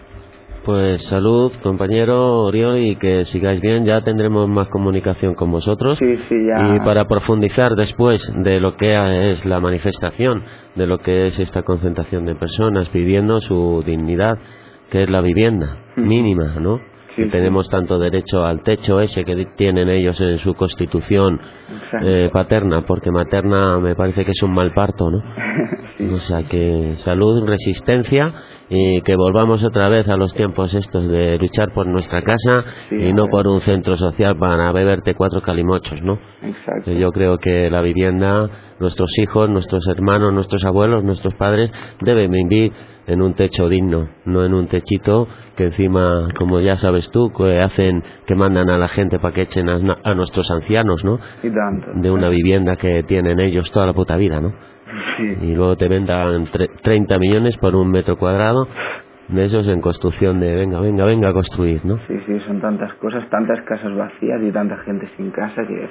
Pues salud, compañero Oriol, y que sigáis bien. Ya tendremos más comunicación con vosotros. Sí, sí, ya. Y para profundizar después de lo que es la manifestación, de lo que es esta concentración de personas pidiendo su dignidad, que es la vivienda mínima, ¿no? Sí, que sí. tenemos tanto derecho al techo ese que tienen ellos en su constitución eh, paterna, porque materna me parece que es un mal parto, ¿no? Sí. O sea que salud, resistencia y que volvamos otra vez a los tiempos estos de luchar por nuestra casa sí, y no por un centro social para beberte cuatro calimochos, ¿no? Exacto. Yo creo que la vivienda, nuestros hijos, nuestros hermanos, nuestros abuelos, nuestros padres deben vivir en un techo digno, no en un techito que encima, como ya sabes tú, que hacen, que mandan a la gente para que echen a, a nuestros ancianos, ¿no? Y tanto. De una vivienda que tienen ellos toda la puta vida, ¿no? Sí. Y luego te vendan tre- treinta millones por un metro cuadrado de esos en construcción de venga, venga, venga a construir, ¿no? Sí, sí, son tantas cosas, tantas casas vacías y tanta gente sin casa que...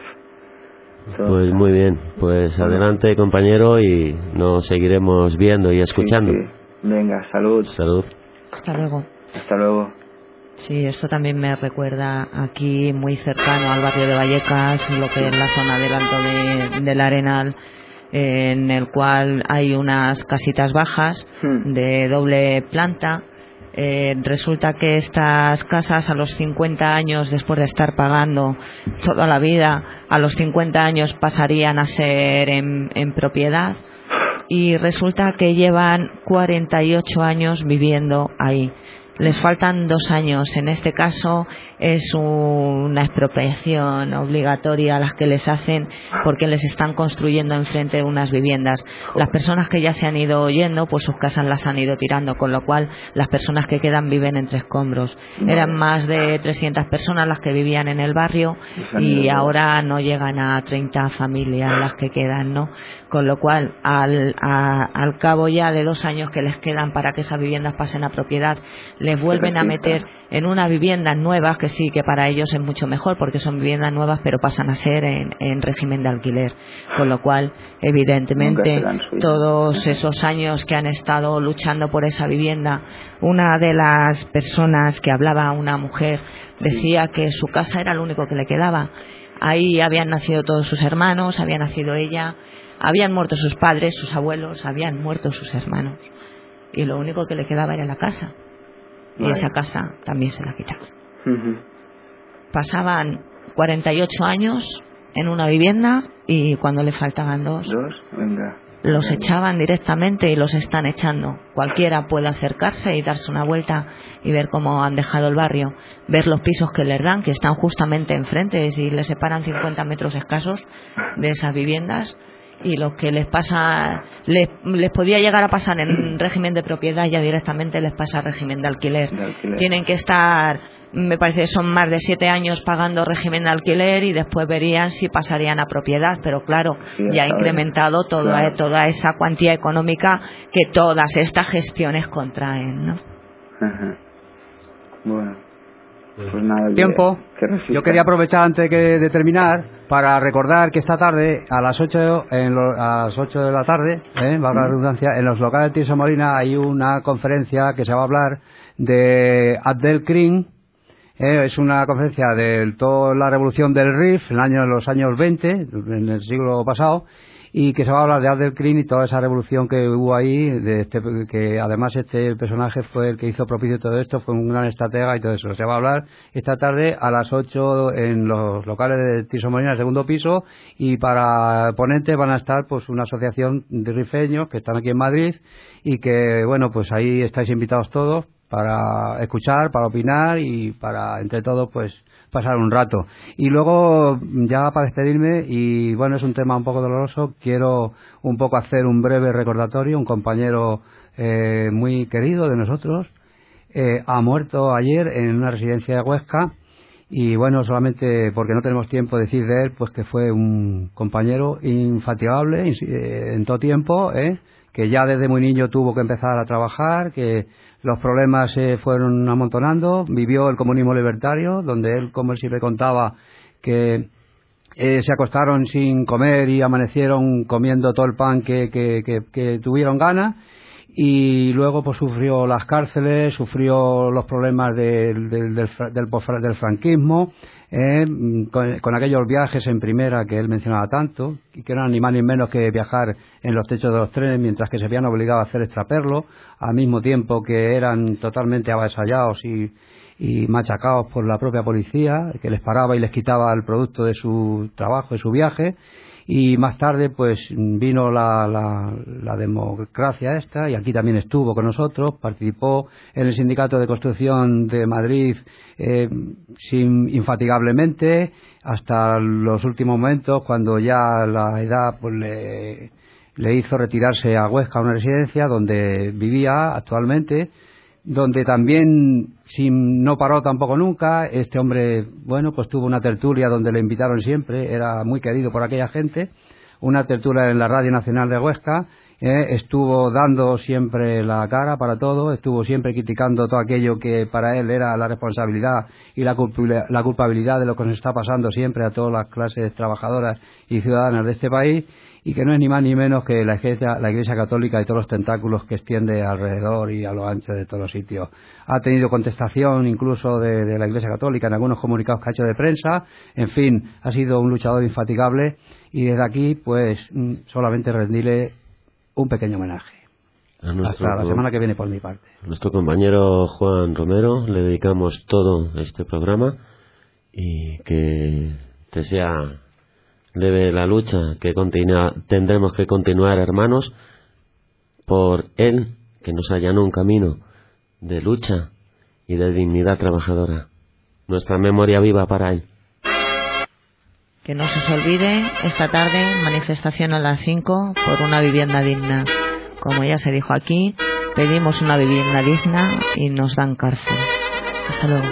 Pues muy bien, pues bueno. Adelante, compañero, y nos seguiremos viendo y escuchando. Sí, sí. Venga, salud. Salud. Hasta luego. Hasta luego. Sí, esto también me recuerda aquí muy cercano al barrio de Vallecas, lo que es la zona del Alto de, del Arenal, eh, en el cual hay unas casitas bajas hmm. de doble planta. Eh, resulta que estas casas a los cincuenta años, después de estar pagando toda la vida, a los cincuenta años pasarían a ser en, en propiedad. Y resulta que llevan cuarenta y ocho años viviendo ahí. Les faltan dos años. En este caso es una expropiación obligatoria a las que les hacen porque les están construyendo enfrente unas viviendas. Las personas que ya se han ido yendo, pues sus casas las han ido tirando, con lo cual las personas que quedan viven entre escombros. Eran más de trescientas personas las que vivían en el barrio y ahora no llegan a treinta familias las que quedan, ¿no? Con lo cual, al, a, al cabo ya de dos años que les quedan para que esas viviendas pasen a propiedad, les vuelven a meter en unas viviendas nuevas, que sí, que para ellos es mucho mejor porque son viviendas nuevas, pero pasan a ser en, en régimen de alquiler, con lo cual evidentemente todos esos años que han estado luchando por esa vivienda, una de las personas que hablaba, una mujer, decía que su casa era lo único que le quedaba. Ahí habían nacido todos sus hermanos, había nacido ella, habían muerto sus padres, sus abuelos, habían muerto sus hermanos, y lo único que le quedaba era la casa. Y vale. Esa casa también se la quitaron. Uh-huh. Pasaban cuarenta y ocho años en una vivienda y cuando le faltaban dos, ¿Dos? Venga. los Venga. echaban directamente y los están echando. Cualquiera puede acercarse y darse una vuelta y ver cómo han dejado el barrio, ver los pisos que les dan, que están justamente enfrente, y les separan cincuenta metros escasos de esas viviendas. Y lo que les pasa, les, les podía llegar a pasar en régimen de propiedad, ya directamente les pasa régimen de alquiler. de alquiler. Tienen que estar, me parece que son más de siete años pagando régimen de alquiler y después verían si pasarían a propiedad, pero claro, sí, ya ha incrementado toda, claro. toda esa cuantía económica que todas estas gestiones contraen, ¿no? Ajá. Bueno. Pues nada, tiempo. Que Yo quería aprovechar antes de terminar para recordar que esta tarde a las ocho en lo, a las ocho de la tarde, eh, valga la redundancia, en los locales de Tirso Molina hay una conferencia que se va a hablar de Abdelkrim. Eh, es una conferencia de toda la revolución del R I F en, el año, en los años veinte, en el siglo pasado, y que se va a hablar de Abdelkrim y toda esa revolución que hubo ahí, de este, que además este personaje fue el que hizo propicio todo esto, fue un gran estratega y todo eso. Se va a hablar esta tarde a las ocho en los locales de Tirso Molina, el segundo piso, y para ponentes van a estar pues una asociación de rifeños que están aquí en Madrid y que, bueno, pues ahí estáis invitados todos para escuchar, para opinar y para, entre todos, pues pasar un rato. Y luego, ya para despedirme, y bueno, es un tema un poco doloroso, quiero un poco hacer un breve recordatorio. Un compañero eh, muy querido de nosotros eh, ha muerto ayer en una residencia de Huesca, y bueno, solamente porque no tenemos tiempo de decir de él, pues que fue un compañero infatigable eh, en todo tiempo, eh, que ya desde muy niño tuvo que empezar a trabajar, que los problemas se fueron amontonando, vivió el comunismo libertario, donde él, como él siempre contaba, que eh, se acostaron sin comer y amanecieron comiendo todo el pan que, que, que, que tuvieron ganas, y luego pues sufrió las cárceles, sufrió los problemas de, de, del, del, del, del franquismo, eh, con, con aquellos viajes en primera que él mencionaba tanto, y que no eran ni más ni menos que viajar en los techos de los trenes mientras que se habían obligado a hacer extraperlo, al mismo tiempo que eran totalmente avasallados y, y machacados por la propia policía, que les paraba y les quitaba el producto de su trabajo, de su viaje. Y más tarde pues vino la, la, la democracia esta, y aquí también estuvo con nosotros, participó en el Sindicato de Construcción de Madrid eh, sin, infatigablemente hasta los últimos momentos, cuando ya la edad pues le, le hizo retirarse a Huesca, a una residencia donde vivía actualmente, donde también sin, no paró tampoco nunca. Este hombre, bueno, pues tuvo una tertulia donde le invitaron siempre, era muy querido por aquella gente, una tertulia en la Radio Nacional de Huesca, eh, estuvo dando siempre la cara para todo, estuvo siempre criticando todo aquello que para él era la responsabilidad y la culpabilidad, la culpabilidad de lo que nos está pasando siempre a todas las clases trabajadoras y ciudadanas de este país, y que no es ni más ni menos que la Iglesia, la Iglesia Católica y todos los tentáculos que extiende alrededor y a lo ancho de todos los sitios. Ha tenido contestación incluso de, de la Iglesia Católica en algunos comunicados que ha hecho de prensa. En fin, ha sido un luchador infatigable, y desde aquí pues solamente rendirle un pequeño homenaje. A nuestro, hasta la semana que viene por mi parte. A nuestro compañero Juan Romero le dedicamos todo este programa, y que te sea leve la lucha, que continúa, tendremos que continuar, hermanos, por él, que nos allana un camino de lucha y de dignidad trabajadora. Nuestra memoria viva para él. Que no se os olvide, esta tarde, manifestación a las cinco por una vivienda digna. Como ya se dijo aquí, pedimos una vivienda digna y nos dan cárcel. Hasta luego.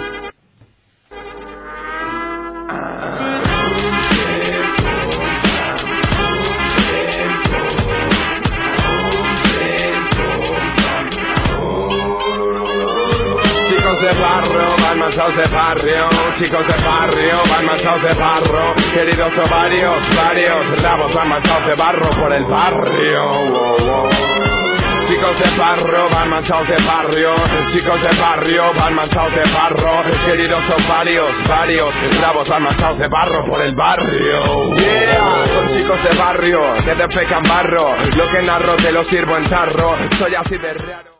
manchados de barrio, chicos de barrio, van manchados de barro, queridos ovarios, varios rabos van manchados de barro por el barrio. Wow, wow. Chicos de barrio, van manchados de barrio, chicos de barrio, van manchados de barro, queridos ovarios, varios rabos van manchados de barro por el barrio. Yeah, son chicos de barrio que te pecan barro, lo que narro te lo sirvo en tarro, soy así de raro.